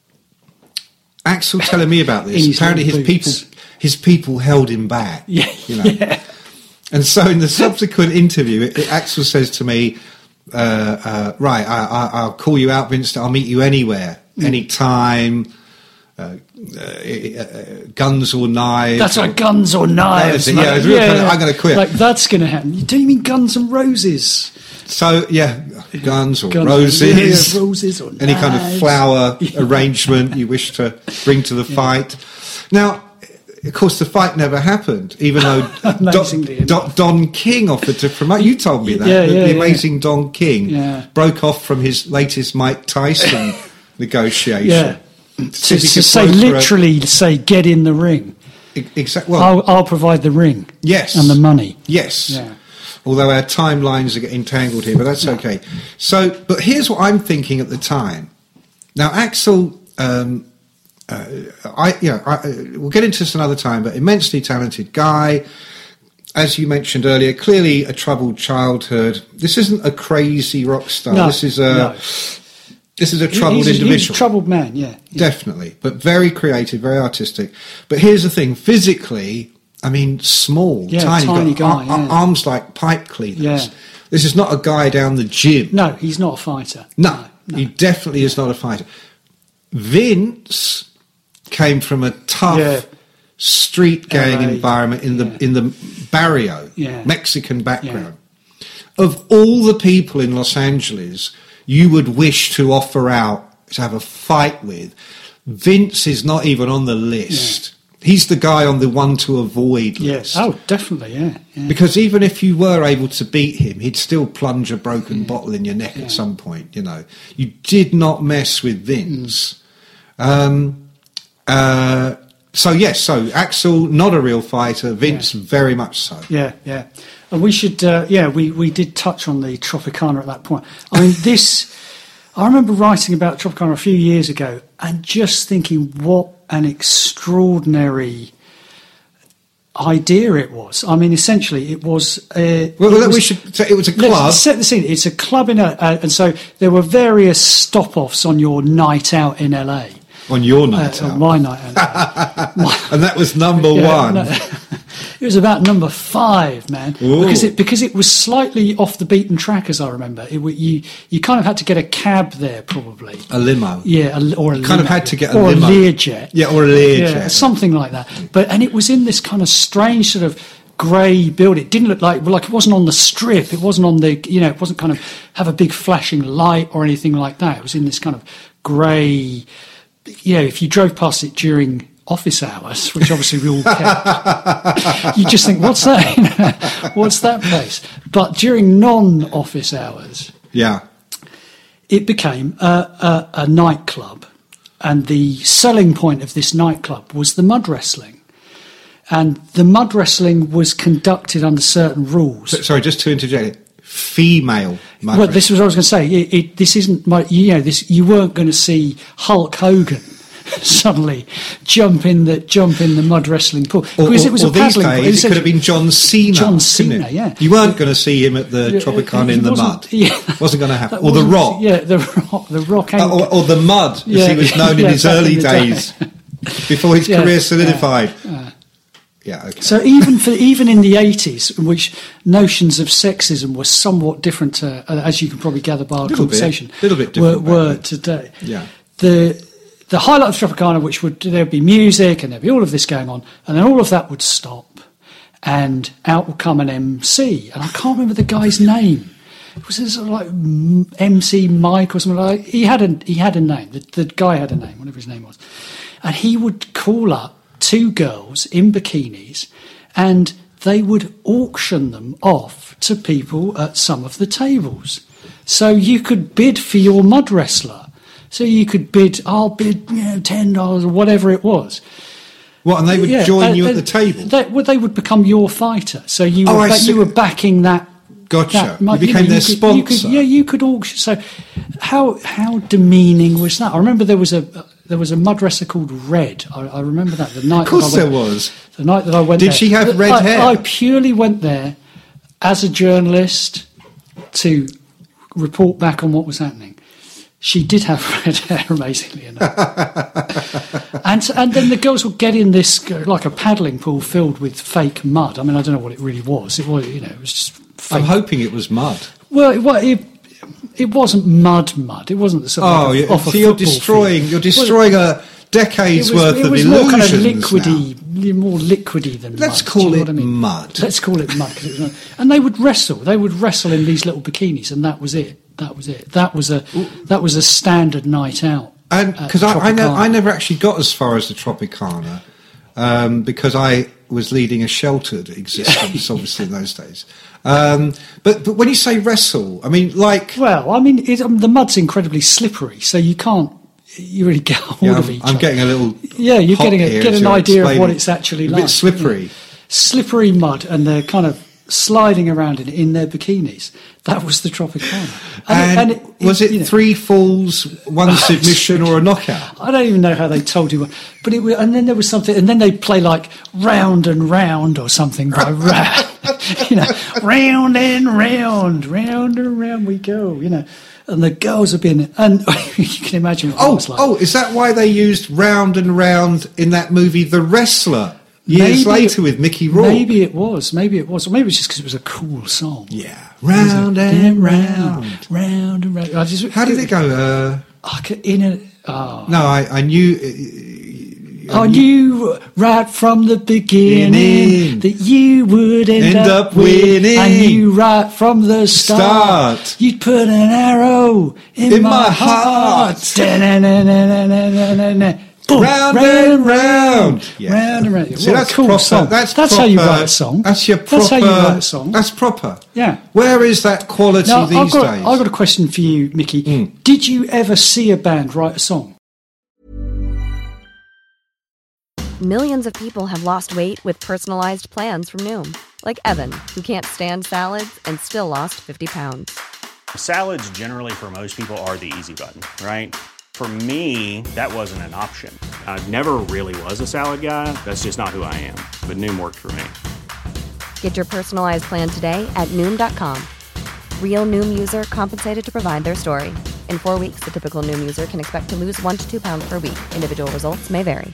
Axl telling me about In this. his Apparently, his little people boots. his people held him back. Yeah. You know. Yeah. And so, in the subsequent interview, it, it, Axl says to me, uh, uh, "Right, I, I, I'll call you out, Vince. I'll meet you anywhere, Mm. anytime." Uh, uh, uh, guns or knives. That's like Guns or Knives. That was it, yeah, mate. it was real kind of, I'm going to quit. Like that's going to happen. You don't you mean Guns and Roses? So yeah, guns or Guns, roses, yeah, roses or any kind of knives. flower arrangement you wish to bring to the fight. Now, of course, the fight never happened, even though Amazingly Don, Don, enough. Don King offered to promote. You told me that Yeah, the, yeah, the yeah. amazing Don King Yeah. broke off from his latest Mike Tyson negotiation. Yeah. To, To, see if he to could say broker a- literally say get in the ring. Exactly. Well, I'll, I'll provide the ring. yes, And the money. Yes. Yeah. Although our timelines are getting tangled here, but that's okay. So, but here's what I'm thinking at the time. Now, Axl, um, uh, I, you know, I, uh, we'll get into this another time, but immensely talented guy. As you mentioned earlier, clearly a troubled childhood. This isn't a crazy rock star. No, this is a no. this is a troubled he's a, individual. He's a troubled man, yeah. yeah. Definitely, but very creative, very artistic. But here's the thing: physically, I mean, small, Yeah, tiny, tiny got guy, ar- yeah. arms like pipe cleaners. Yeah. This is not a guy down the gym. No, he's not a fighter. No, no. he definitely is not a fighter. Vince came from a tough Yeah. street gang L A, environment in the yeah. in the barrio, Yeah. Mexican background. Of all the people in Los Angeles you would wish to offer out to have a fight with, Vince is not even on the list. He's the guy on the one to avoid list. Yes. Oh, definitely, yeah. yeah. Because even if you were able to beat him, he'd still plunge a broken bottle in your neck at some point, you know. You did not mess with Vince. Mm. Um, uh, so, yes, so Axl, not a real fighter. Vince, Yeah. very much so. Yeah, yeah. And we should, uh, yeah, we, we did touch on the Tropicana at that point. I mean, this, I remember writing about Tropicana a few years ago and just thinking what an extraordinary idea it was. I mean, essentially, it was. Uh, Well, it look, was- we should say it was a Let's club. set the scene. It's a club in a, uh, and so there were various stop-offs on your night out in L A. On your Uh, night on out. my night out. And that was number Yeah, one. no, it was about number five, man, Ooh. because it because it was slightly off the beaten track, as I remember. It, wa- you you kind of had to get a cab there, probably. A limo. Yeah, a, or a You kind of limo. had to get a or limo. a Learjet. Yeah, or a Learjet. Yeah, something like that. But and it was in this kind of strange sort of grey building. It didn't look like like it wasn't on the strip. It wasn't on the you know it wasn't kind of have a big flashing light or anything like that. It was in this kind of grey. You know, if you drove past it during office hours, which obviously we all kept, you just think, what's that? What's that place? But during non-office hours, Yeah. it became a, a, a nightclub. And the selling point of this nightclub was the mud wrestling. And the mud wrestling was conducted under certain rules. So- sorry, just to interject. Female mud Well, this was what I was going to say. It, it, this isn't my, you know, this you weren't going to see Hulk Hogan suddenly jump in the jump in the mud wrestling pool Or, because or- it was or a these paddling pool. days, it could have been John Cena. John couldn't Cena, it? yeah. You weren't going to see him at the Tropicana He in the wasn't- mud. Yeah, wasn't going to happen. that Or the wasn't- Rock. Yeah, the Rock. The Rock. Uh, ain't- or, or the Mud, as Yeah, he was known yeah, in his back early in the day. days, before his Yeah, career solidified. yeah. Yeah, okay. So even for even in the eighties, in which notions of sexism were somewhat different, to, uh, as you can probably gather by our Little bit. conversation, Little bit were, different back were then. today. Yeah. The the highlight of Tropicana, which would there'd be music and there'd be all of this going on, and then all of that would stop, and out would come an M C, and I can't remember the guy's name. It was sort of like M C Mike or something like that. He had a he had a name. The, the guy had a name, whatever his name was, and he would call up two girls in bikinis, and they would auction them off to people at some of the tables. So you could bid for your mud wrestler. So you could bid, I'll bid, you know, ten dollars or whatever it was. What, and they would Yeah, join uh, you they, at the table? They, well, they would become your fighter. So you Oh, were, I ba- see. you were backing that. Gotcha. that You became their could, you could- sponsor. yeah, you could auction. So how how demeaning was that? I remember there was a there was a mud wrestler called Red. I, I remember that the night. Of course that I went, there was. The night that I went Did there. she have red I, hair? I purely went there as a journalist to report back on what was happening. She did have red hair, amazingly enough. and and then the girls would get in this like a paddling pool filled with fake mud. I mean, I don't know what it really was. It was, you know, it was just fake. I'm hoping it was mud. Well, it, well, it, it wasn't mud mud. It wasn't the sort of Oh, like a, yeah, off a so you're football destroying, field. you're destroying a decade's It was, worth it of was illusions more kind of now. liquidy, more liquidy than Let's mud. call Do you know it what I mean? mud. Let's call it mud. 'Cause it was mud. And they would wrestle. They would wrestle in these little bikinis, and that was it. That was it. That was a that was a standard night out. And at because I, I, know, Tropicana. I never actually got as far as the Tropicana um, because I was leading a sheltered existence, obviously, in those days. Um, but but when you say wrestle, I mean, like... Well, I mean, it, um, the mud's incredibly slippery, so you can't you really get hold Yeah, of I'm, each I'm other. getting a little Yeah, you're hot getting a, here get as an you're idea of what explaining. it's actually a like. bit slippery. Yeah. Slippery mud, and they're kind of sliding around in, in their bikinis. That was the Tropicana. And, it- and was it you know, three falls, one submission, or a knockout? I don't even know how they told you, but it was, and then there was something, and then they'd play like round and round or something by round, you know, round and round, round and round we go, you know, and the girls have been, and you can imagine what it Oh, was like. oh, is that why they used round and round in that movie, The Wrestler, years Maybe later it- with Mickey Rourke? Maybe it was, maybe it was, or maybe it's just because it was a cool song. Yeah, round and round. round and round. I just, How did it go? Uh, I could, in a, oh. no, I, I knew. Uh, I knew right from the beginning Beginning. that you would end, End up, up winning. winning. I knew right from the start, Start. you'd put an arrow in, In my, my heart. heart. Da-na-na-na-na-na-na-na. Boom. Round and round. Yeah. Round and round. See, What a that's cool proper. song. That's, That's proper, how you write a song. That's your proper. That's how you write a song. That's proper. Yeah. Where is that quality Now, these I've got, days? I've got a question for you, Mickey. Mm. Did you ever see a band write a song? Millions of people have lost weight with personalized plans from Noom. Like Evan, who can't stand salads and still lost fifty pounds. Salads generally for most people are the easy button, right? For me, that wasn't an option. I never really was a salad guy. That's just not who I am. But Noom worked for me. Get your personalized plan today at Noom dot com. Real Noom user compensated to provide their story. In four weeks, the typical Noom user can expect to lose one to two pounds per week. Individual results may vary.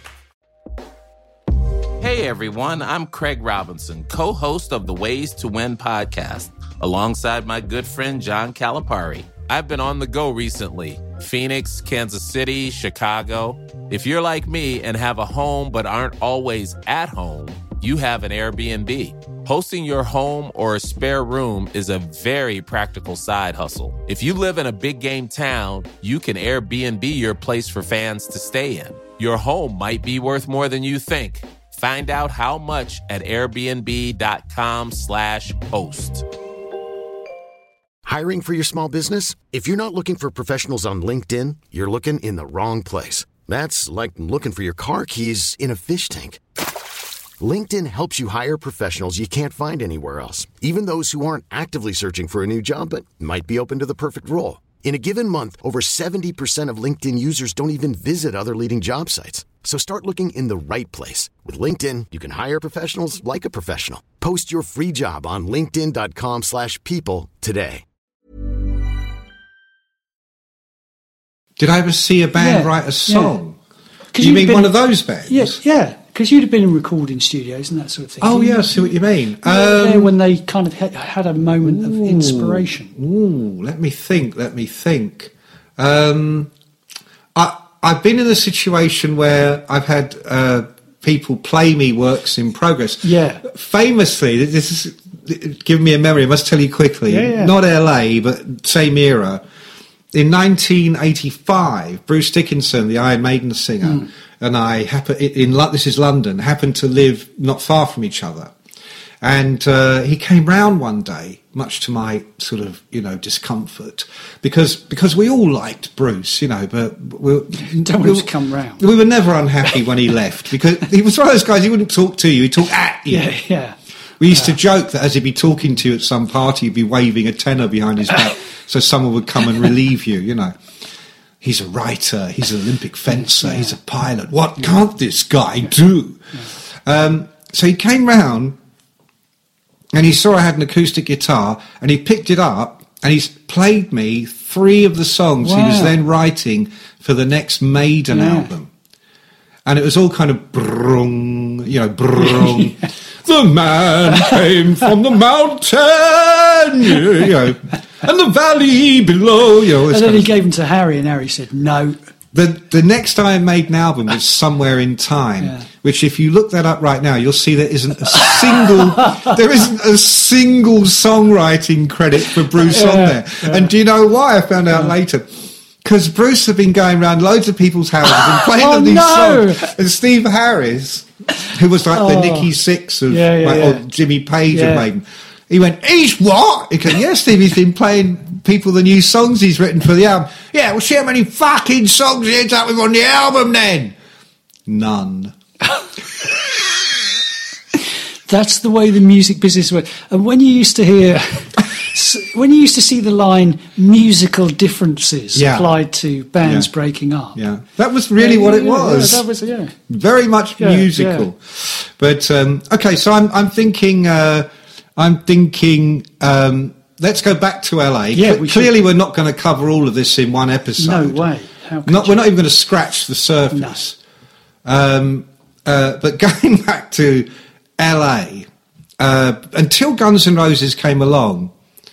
Hey everyone, I'm Craig Robinson, co-host of the Ways to Win podcast, alongside my good friend John Calipari. I've been on the go recently. Phoenix, Kansas City, Chicago. If you're like me and have a home but aren't always at home, you have an Airbnb. Hosting your home or a spare room is a very practical side hustle. If you live in a big game town, you can Airbnb your place for fans to stay in. Your home might be worth more than you think. Find out how much at airbnb.com slash host. Hiring for your small business? If you're not looking for professionals on LinkedIn, you're looking in the wrong place. That's like looking for your car keys in a fish tank. LinkedIn helps you hire professionals you can't find anywhere else, even those who aren't actively searching for a new job but might be open to the perfect role. In a given month, over seventy percent of LinkedIn users don't even visit other leading job sites. So start looking in the right place. With LinkedIn, you can hire professionals like a professional. Post your free job on linkedin.com slash people today. Did I ever see a band Yeah, write a song? yeah. 'Cause Do you you'd mean been- one of those bands? Yeah, yeah, because you'd have been in recording studios and that sort of thing. Oh, You- yeah, I see what you mean. you were there Um, when they kind of had, had a moment of inspiration. Ooh, let me think, let me think. Um, I, I've been in a situation where I've had uh, people play me works in progress. Yeah. Famously, this is giving me a memory. I must tell you quickly. Yeah, yeah. Not L A, but same era. In nineteen eighty-five, Bruce Dickinson, the Iron Maiden singer, mm. and I happen in, in this is London, happened to live not far from each other. And uh, he came round one day, much to my sort of, you know, discomfort, because because we all liked Bruce, you know, but we don't want to come round. We were never unhappy when he left, because he was one of those guys. He wouldn't talk to you; he'd talk at you. Yeah, yeah. We used yeah. to joke that as he'd be talking to you at some party, he'd be waving a tenner behind his back, so someone would come and relieve you. You know, he's a writer, he's an Olympic fencer, yeah. he's a pilot. What yeah. can't this guy do? Yeah. Um, so he came round. And he saw I had an acoustic guitar, and he picked it up, and he's played me three of the songs wow. he was then writing for the next Maiden yeah. album. And it was all kind of brung, you know, brung. yeah. The man came from the mountain, you know, and the valley below. You know, and then he gave them to Harry, and Harry said, no. The the next Iron Maiden album was Somewhere in Time, yeah. which if you look that up right now, you'll see there isn't a single there isn't a single songwriting credit for Bruce yeah, on there. Yeah. And do you know why? I found out yeah. later. Because Bruce had been going around loads of people's houses and playing oh, these no. songs. And Steve Harris, who was like oh. the Nicky Six of yeah, yeah, like, yeah. or Jimmy Page yeah. of Maiden, he went, he's what? He goes, yes, Steve, he's been playing people the new songs he's written for the album. Yeah, well, see how many fucking songs he ends up with on the album then. None. That's the way the music business works. And when you used to hear, when you used to see the line musical differences yeah. applied to bands yeah. breaking up. Yeah, that was really yeah, what it yeah, was. Yeah, that was, yeah. Very much yeah, musical. Yeah. But, um, okay, so I'm, I'm thinking, uh, I'm thinking, um, let's go back to L A. Yeah, Cle- we Clearly we're not going to cover all of this in one episode. No way. How could not, you? We're not even going to scratch the surface. No. Um, uh, but going back to L A, uh, until Guns N' Roses came along,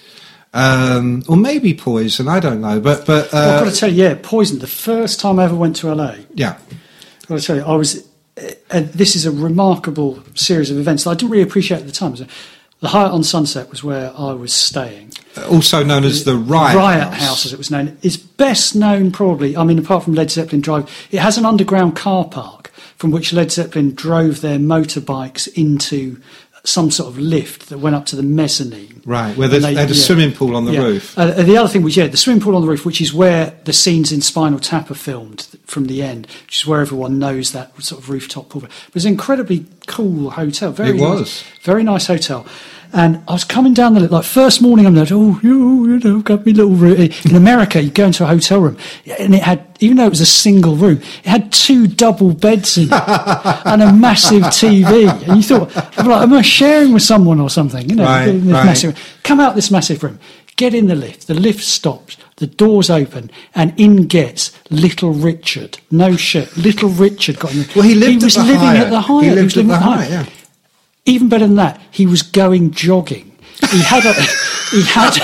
um, or maybe Poison, I don't know. But, but uh, well, I've got to tell you, yeah, Poison, the first time I ever went to L A. Yeah. I've got to tell you, I was, and this is a remarkable series of events that I didn't really appreciate at the time. The Hyatt on Sunset was where I was staying. Also known as the Riot, Riot House. House, as it was known. It's best known probably, I mean, apart from Led Zeppelin Drive, it has an underground car park from which Led Zeppelin drove their motorbikes into some sort of lift that went up to the mezzanine. Right, where they, they had a yeah, swimming pool on the yeah. roof. Uh, the other thing was, yeah, the swimming pool on the roof, which is where the scenes in Spinal Tap are filmed from the end, which is where everyone knows that sort of rooftop pool. It was an incredibly cool hotel. Very it was. Nice, very nice hotel. And I was coming down the lift, like, first morning I'm there, oh, you, you know, got me little room. In America, you go into a hotel room, and it had, even though it was a single room, it had two double beds in it, and a massive T V. And you thought, I'm like, am I sharing with someone or something? You know, right, this right. massive, come out this massive room, get in the lift, the lift stops, the doors open, and in gets Little Richard. No shit, Little Richard got in there. Well, he lived he at was the living Hyatt. at the Hyatt. He lived he was at living the at the Hyatt, Hyatt. yeah. Even better than that, he was going jogging. He had a, he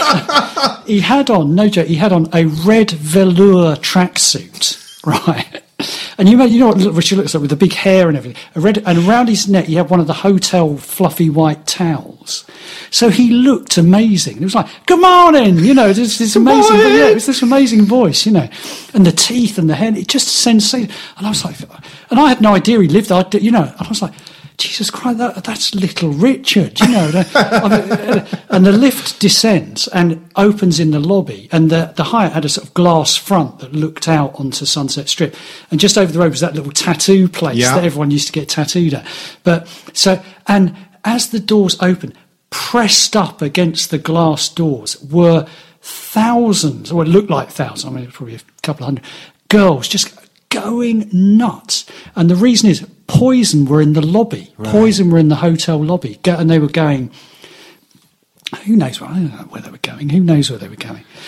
had he had on, no joke, he had on a red velour tracksuit, right? And you know, you know what Richard looks like with the big hair and everything. A red, and around his neck, he had one of the hotel fluffy white towels. So he looked amazing. It was like, "Good morning," you know, this, this amazing, yeah, it was this amazing voice, you know, and the teeth and the hair, it just sensational. And I was like, and I had no idea he lived there, you know, and I was like, Jesus Christ, that, that's Little Richard, you know. I mean, and the lift descends and opens in the lobby, and the, the Hyatt had a sort of glass front that looked out onto Sunset Strip, and just over the road was that little tattoo place yeah. that everyone used to get tattooed at. But so, and as the doors open, pressed up against the glass doors were thousands, or it looked like thousands, I mean, it was probably a couple of hundred, girls just going nuts. And the reason is, Poison were in the lobby. Right. Poison were in the hotel lobby. And they were going, who knows where, I don't know where they were going. Who knows where they were going.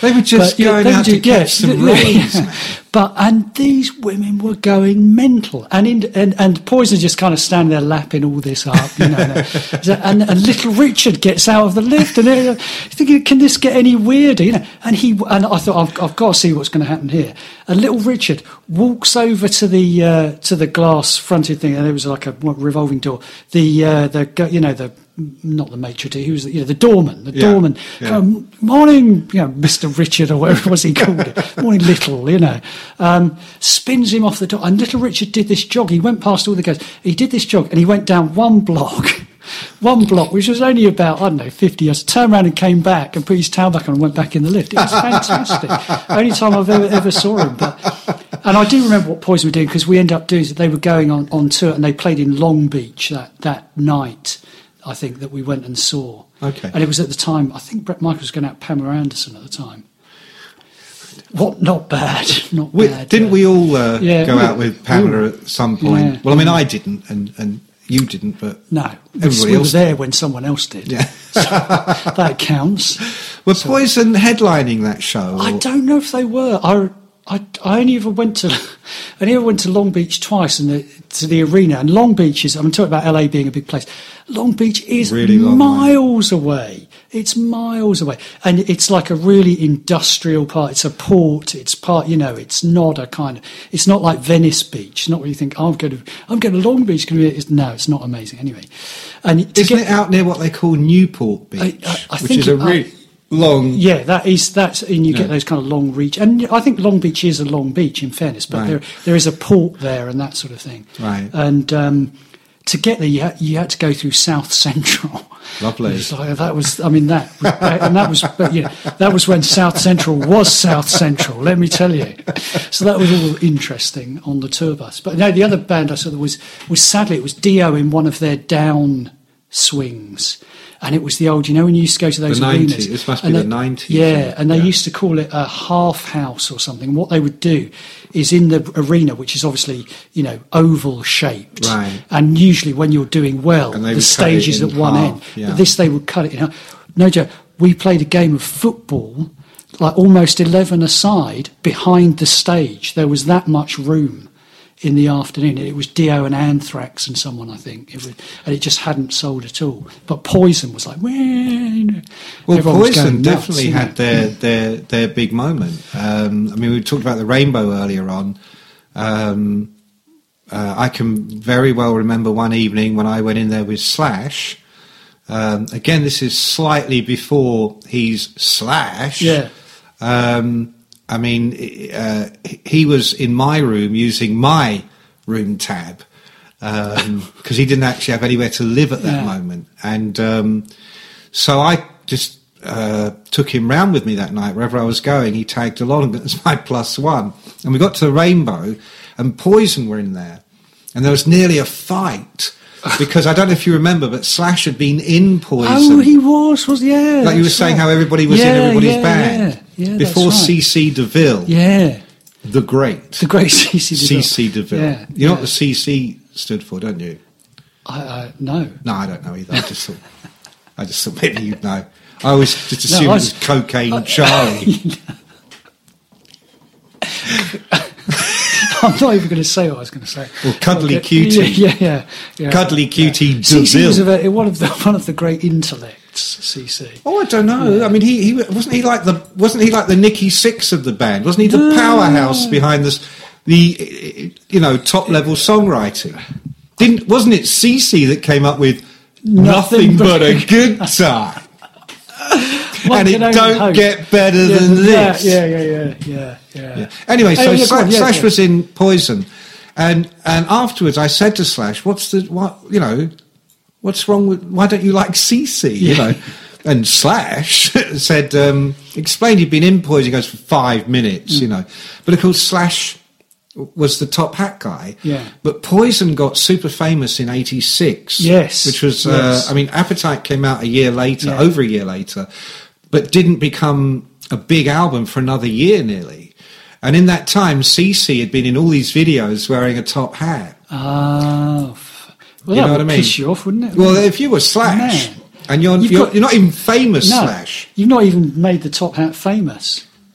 They were just But, yeah, going they out were to ju- yeah, catch some yeah, rays, yeah. man. But and these women were going mental, and in, and and Poison just kind of standing there lapping all this up, you know. and, and little Richard gets out of the lift, and you're thinking, can this get any weirder? You know, and he and I thought, I've, I've got to see what's going to happen here. And little Richard walks over to the uh, to the glass fronted thing, and there was like a revolving door. The uh, the you know the. Not the maitre d', he was you know the doorman, the Yeah, doorman. yeah. Um, morning, you know, Mister Richard or whatever was he called it. Morning, little, you know. Um, spins him off the door, and little Richard did this jog. He went past all the guys. He did this jog, and he went down one block, one block, which was only about I don't know fifty yards. Turned around and came back and put his towel back on and went back in the lift. It was fantastic. Only time I've ever ever saw him, but. And I do remember what Poison were doing because we ended up doing is they were going on, on tour and they played in Long Beach that, that night. I think that we went and saw. Okay. And it was at the time, I think Bret Michaels was going out with Pamela Anderson at the time. What? Not bad. Not We, bad. didn't uh, we all uh, yeah, go we- out with Pamela we- at some point? yeah. Well, I mean, I didn't, and, and you didn't, but No. everybody we else were there when someone else did. Yeah. So that counts. Were Poison headlining that show? I or- don't know if they were. I, I, I only ever went to, I only ever went to Long Beach twice and the, to the arena. And Long Beach is, I'm talking about L A being a big place. Long Beach is Really long miles away. It's miles away, and it's like a really industrial part. It's a port. It's part, you know. It's not a kind of. It's not like Venice Beach. It's not where you think, oh, I'm going to, I'm going to Long Beach. Gonna be, it's, no, it's not amazing. Anyway, and to Isn't get, it out near what they call Newport Beach, I- I- I which think is a it- I- really long? Yeah, that is that's and you Yeah. get those kind of long reach, and I think Long Beach is a long beach in fairness, but Right. there there is a port there and that sort of thing. Right. And um, to get there, you had, you had to go through South Central. Lovely. It's like, that was, I mean, that was, and that was, but you know, that was when South Central was South Central. Let me tell you. So that was all interesting on the tour bus. But no, the other band I saw that was was sadly it was Dio in one of their down swings. And it was the old, you know, when you used to go to those The arenas. nineties, this must be and the they- nineties, Yeah, isn't it? and they Yeah. used to call it a half house or something. And what they would do is in the arena, which is obviously, you know, oval shaped. Right. And usually when you're doing well, And they the would cut stage it is in at one half, end. yeah. But this, they would cut it in half. No joke, we played a game of football, like almost eleven aside, behind the stage. There was that much room in the afternoon. It was Dio and Anthrax and someone, I think. It was, and it just hadn't sold at all. But Poison was like, well, you know, Well, everyone was Poison going nuts, definitely you know. had their, their their big moment. Um, I mean, we talked about the Rainbow earlier on. Um, uh, I can very well remember one evening when I went in there with Slash. Um, again, this is slightly before he's Slash. Yeah. Um, I mean, uh, he was in my room using my room tab because he didn't actually have anywhere to live at that Yeah. moment. And um, so I just uh, took him round with me that night. Wherever I was going, he tagged along as my plus one. And we got to the Rainbow, and Poison were in there. And there was nearly a fight. Because I don't know if you remember, but Slash had been in Poison. Oh, he was, was yeah. Like you were that's saying right. how everybody was in Yeah, everybody's yeah, band. Yeah, yeah, before that's right. C C DeVille, Yeah, the great the great C C DeVille. C C DeVille. Yeah, you know yeah. what the C C stood for, don't you? I, I, no. No, I don't know either. I just thought, I just thought maybe you'd know. I always just No, assumed I it was- was Cocaine Charlie. I'm not even going to say what I was going to say. Or Cuddly Okay. Cutie. Yeah, yeah, yeah. Cuddly Cutie C C was DeVille. a, one of the one of the great intellects. C C. Oh, I don't know. I mean, he, he wasn't he like the wasn't he like the Nicky Six of the band? Wasn't he the No. powerhouse behind this, the you know top level songwriting? Didn't wasn't it C C that came up with nothing, Nothing but, but a good time? One and it can only don't hope. get better Yeah, than yeah, this. Yeah, yeah, yeah, yeah, yeah. Yeah. Anyway, so Oh, yeah, go Slash, on, yeah, Slash yeah. was in Poison, and and afterwards I said to Slash, "What's the what? You know, what's wrong with? Why don't you like C C? You Yeah. know?" And Slash said, um, "Explained he'd been in Poison." He goes for five minutes, Mm. you know, but of course Slash was the top hat guy. Yeah. But Poison got super famous in eighty-six. Yes, which was yes. Uh, I mean, Appetite came out a year later, Yeah. over a year later, but didn't become a big album for another year nearly. And in that time, C C had been in all these videos wearing a top hat. Oh, f- well, You that know would what I mean? piss you off, wouldn't it? Well, if you were Slash, Man. and you're You've you're, got- you're not even famous no, Slash. you've not even made the top hat famous.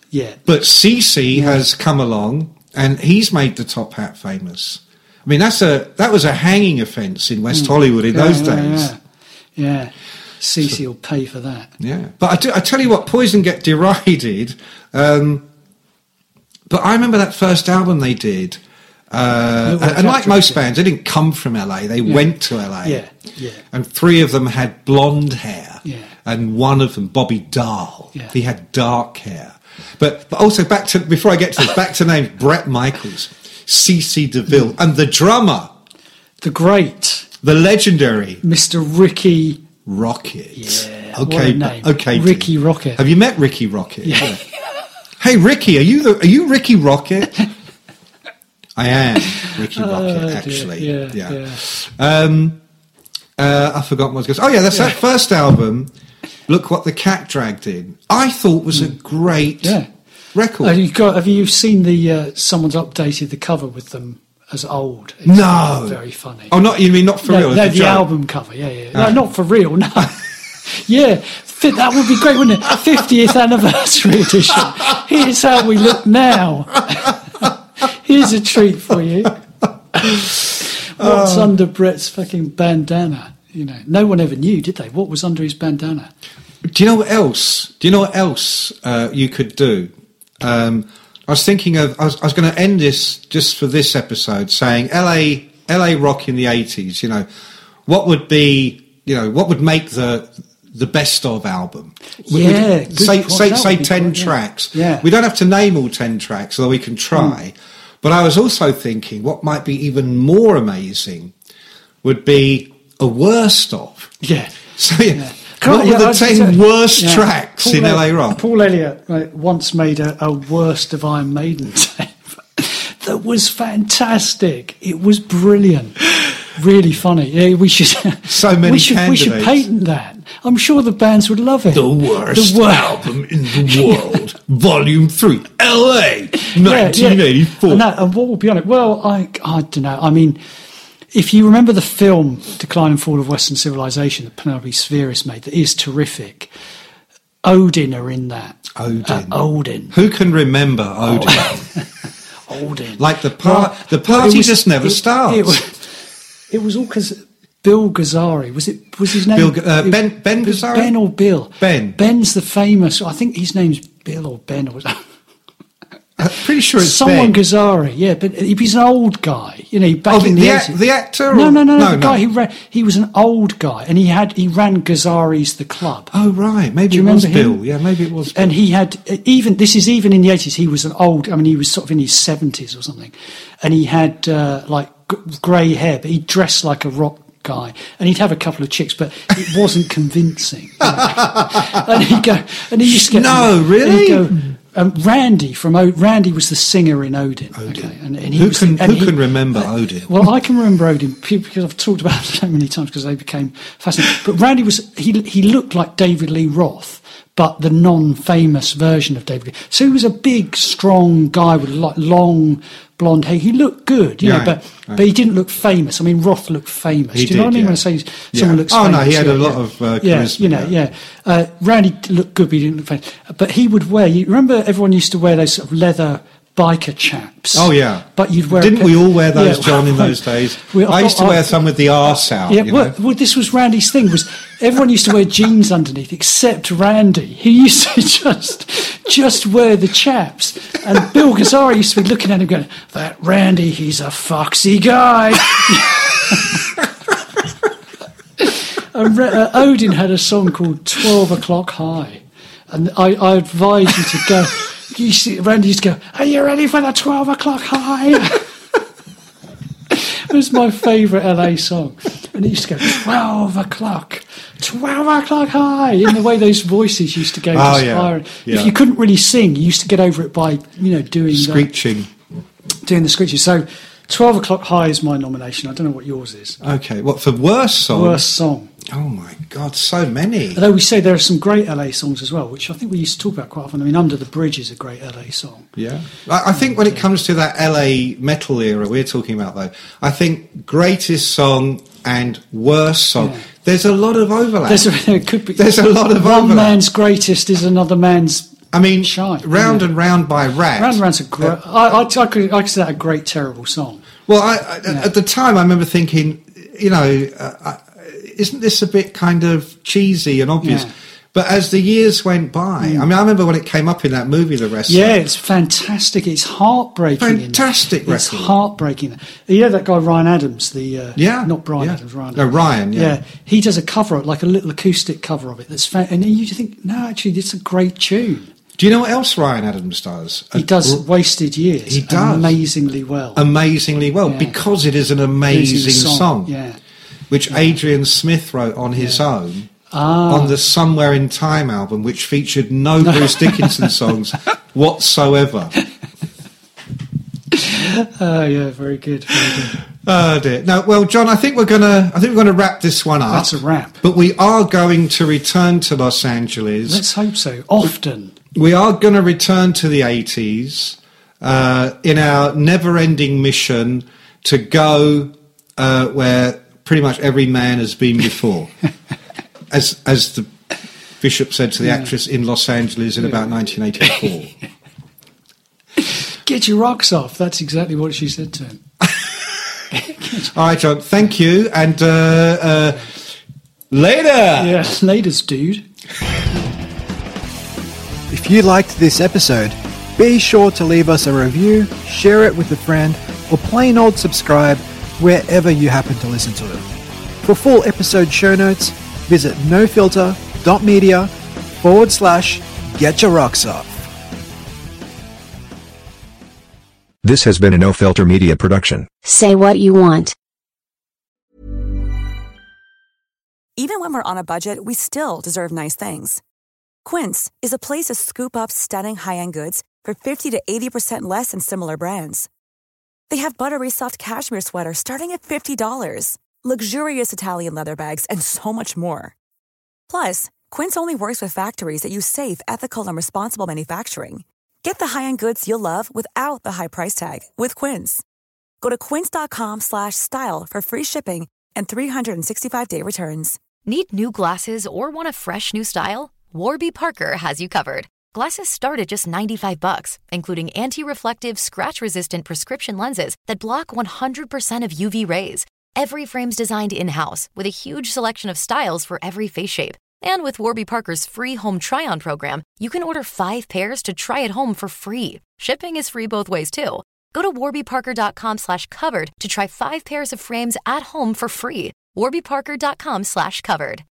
Yeah. But CeCe has come along and he's made the top hat famous. I mean, that's a that was a hanging offence in West mm. Hollywood in yeah, those yeah, days. Yeah, yeah. CeCe will pay for that. Yeah. But I, do, I tell you what, Poison get derided. Um, but I remember that first album they did. Uh, and, and like most bands, they didn't come from L A. They yeah. went to L A. Yeah, yeah. And three of them had blonde hair. Yeah. And one of them, Bobby Dahl, yeah. he had dark hair. But, but also, back to before I get to this, back to names, Bret Michaels, CeCe DeVille, mm. and the drummer. The great. The legendary. Mister Ricky Rocket. Yeah. Okay. What a name. Okay. Ricky dude. Rocket. Have you met Ricky Rocket? Yeah. yeah. Hey, Ricky, are you the, are you Ricky Rocket? I am Ricky Rocket, oh, actually. Yeah. yeah. yeah. Um, uh, I forgot what I was going to say. Oh, yeah, that's yeah. that first album. Look What the Cat Dragged In. I thought was a great yeah. record. Have you got? Have you seen the? Uh, someone's updated the cover with them as old. It's no, very funny. Oh, not you mean not for no, real? No, the joke. album cover. Yeah, yeah. Oh. No, not for real. No. yeah, that would be great, wouldn't it? fiftieth anniversary edition. Here's how we look now. Here's a treat for you. What's uh, under Bret's fucking bandana? You know, no one ever knew, did they? What was under his bandana? Do you know what else? Do you know what else uh, you could do? Um, I was thinking of. I was, I was going to end this just for this episode, saying L A L A rock in the eighties. You know, what would be? You know, what would make the the best of album? Yeah, would, say point. say That say would ten point, tracks. Yeah. yeah, we don't have to name all ten tracks, although we can try. Mm. But I was also thinking, what might be even more amazing would be a worst of. Yeah. So yeah. yeah. What were yeah, the ten say, worst yeah, tracks Paul in L A rock? Paul Elliott right, once made a, a worst of Iron Maiden tape that was fantastic. It was brilliant, really funny. Yeah, we should. So many we should, candidates. We should patent that. I'm sure the bands would love it. The worst the wor- album in the world, Volume Three, L A, nineteen eighty-four. Yeah, yeah. And, and what will be on it? Well, I I don't know. I mean. If you remember the film Decline and Fall of Western Civilization that Penelope Spheris made, that is terrific, Odin are in that. Odin. Uh, Odin. Who can remember Odin? Odin. Like the, par- well, the party well, was, just never it, starts. It was, it was all because Bill Gazzari, was it? Was his name? Bill, uh, Ben, Ben Gazzari? Ben or Bill? Ben. Ben's the famous, I think his name's Bill or Ben or I'm pretty sure it's someone Ben. Gazzari, yeah, but he's an old guy, you know. Back oh, the, in the, the, act, the actor? Or? No, no, no, no. no The no. guy he ran, he was an old guy, and he had he ran Gazzari's The Club. Oh right, maybe Do you it was remember him? Bill. Yeah, maybe it was. Bill. And he had even this is even in the eighties. He was an old. I mean, he was sort of in his seventies or something, and he had uh, like g- grey hair, but he dressed like a rock guy, and he'd have a couple of chicks, but it wasn't convincing. You know? and he'd go, and he used to get no, and, really. And he'd go, Um, Randy from o- Randy was the singer in Odin. Odin. Okay, and, and he who was can the, and who he, can remember uh, Odin? Well, I can remember Odin because I've talked about it so many times because they became fascinating. But Randy was he he looked like David Lee Roth, but the non-famous version of David Lee. So he was a big, strong guy with like long blonde hair. He looked good, you yeah, know, but right. but he didn't look famous. I mean, Roth looked famous. He Do you know did, what I mean yeah. when I say yeah. someone looks oh, famous? Oh no, he had yeah, a lot yeah. of uh, yeah, charisma. you know, yeah. yeah. Uh, Randy looked good, but he didn't look famous. But he would wear. You remember, everyone used to wear those sort of leather biker chaps. Oh yeah, but you'd wear. Didn't a, we all wear those, yeah, John, in those days? We, I used to I, wear some with the arse out. Yeah, you well, know? well, this was Randy's thing. Was everyone used to wear jeans underneath except Randy? He used to just just wear the chaps, and Bill Gazzari used to be looking at him going, "That Randy, he's a foxy guy." And uh, Odin had a song called twelve o'clock High, and I, I advise you to go. You see, Randy used to go, "Are you ready for the twelve o'clock high?" It was my favourite L A song. And he used to go, twelve o'clock, twelve o'clock high, in the way those voices used to go. Oh, to yeah. yeah. If you couldn't really sing, you used to get over it by, you know, doing Screeching. The, doing the screeching. So twelve o'clock high is my nomination. I don't know what yours is. Okay, what, for worst song? Worst song. Oh my God, so many. Although we say there are some great L A songs as well, which I think we used to talk about quite often. I mean, Under the Bridge is a great L A song. Yeah. I, I think when it comes to that L A metal era we're talking about, though, I think greatest song and worst song, yeah. there's a lot of overlap. There's a, there could be, there's a lot of one overlap. man's greatest is another man's I mean, Shine, Round yeah. and Round by Rat. Round and Round's a great. Uh, I, I, I could I consider that a great terrible song. Well, I, I, yeah. at the time, I remember thinking, you know, uh, isn't this a bit kind of cheesy and obvious? Yeah. But as the years went by, mm. I mean, I remember when it came up in that movie, The Wrestler. Yeah, it's fantastic. It's heartbreaking. Fantastic record. It's heartbreaking. You know that guy Ryan Adams, the uh, yeah, not Brian yeah. Adams, Ryan. No, Ryan. Yeah. yeah, he does a cover, like a little acoustic cover of it. That's fa- and you think, no, actually, it's a great tune. Do you know what else Ryan Adams does? He does uh, Wasted Years. He does amazingly well. Amazingly well, yeah. because it is an amazing song. song. Yeah. Which yeah. Adrian Smith wrote on his yeah. own. Ah. On the Somewhere in Time album, which featured no Bruce Dickinson songs whatsoever. Oh yeah, very good, very good. Oh dear. Now, well, John, I think we're gonna, I think we're gonna wrap this one up. That's a wrap. But we are going to return to Los Angeles. Let's hope so. Often. We are going to return to the eighties uh, in our never-ending mission to go uh, where pretty much every man has been before. As as the bishop said to the yeah. actress in Los Angeles in yeah. about nineteen eighty-four. Get your rocks off. That's exactly what she said to him. All right, John. Thank you. And uh, uh, later. Yeah, laters, dude. If you liked this episode, be sure to leave us a review, share it with a friend, or plain old subscribe wherever you happen to listen to it. For full episode show notes, visit nofilter.media forward slash get your rocks off. This has been a No Filter Media production. Say what you want. Even when we're on a budget, we still deserve nice things. Quince is a place to scoop up stunning high-end goods for fifty to eighty percent less than similar brands. They have buttery soft cashmere sweaters starting at fifty dollars. Luxurious Italian leather bags, and so much more. Plus, Quince only works with factories that use safe, ethical, and responsible manufacturing. Get the high-end goods you'll love without the high price tag with Quince. Go to quince.com slash style for free shipping and three sixty-five day returns. Need new glasses or want a fresh new style? Warby Parker has you covered. Glasses start at just ninety-five bucks, including anti-reflective, scratch-resistant prescription lenses that block one hundred percent of U V rays. Every frame's designed in-house with a huge selection of styles for every face shape. And with Warby Parker's free home try-on program, you can order five pairs to try at home for free. Shipping is free both ways, too. Go to warbyparker.com slash covered to try five pairs of frames at home for free. warbyparker.com slash covered.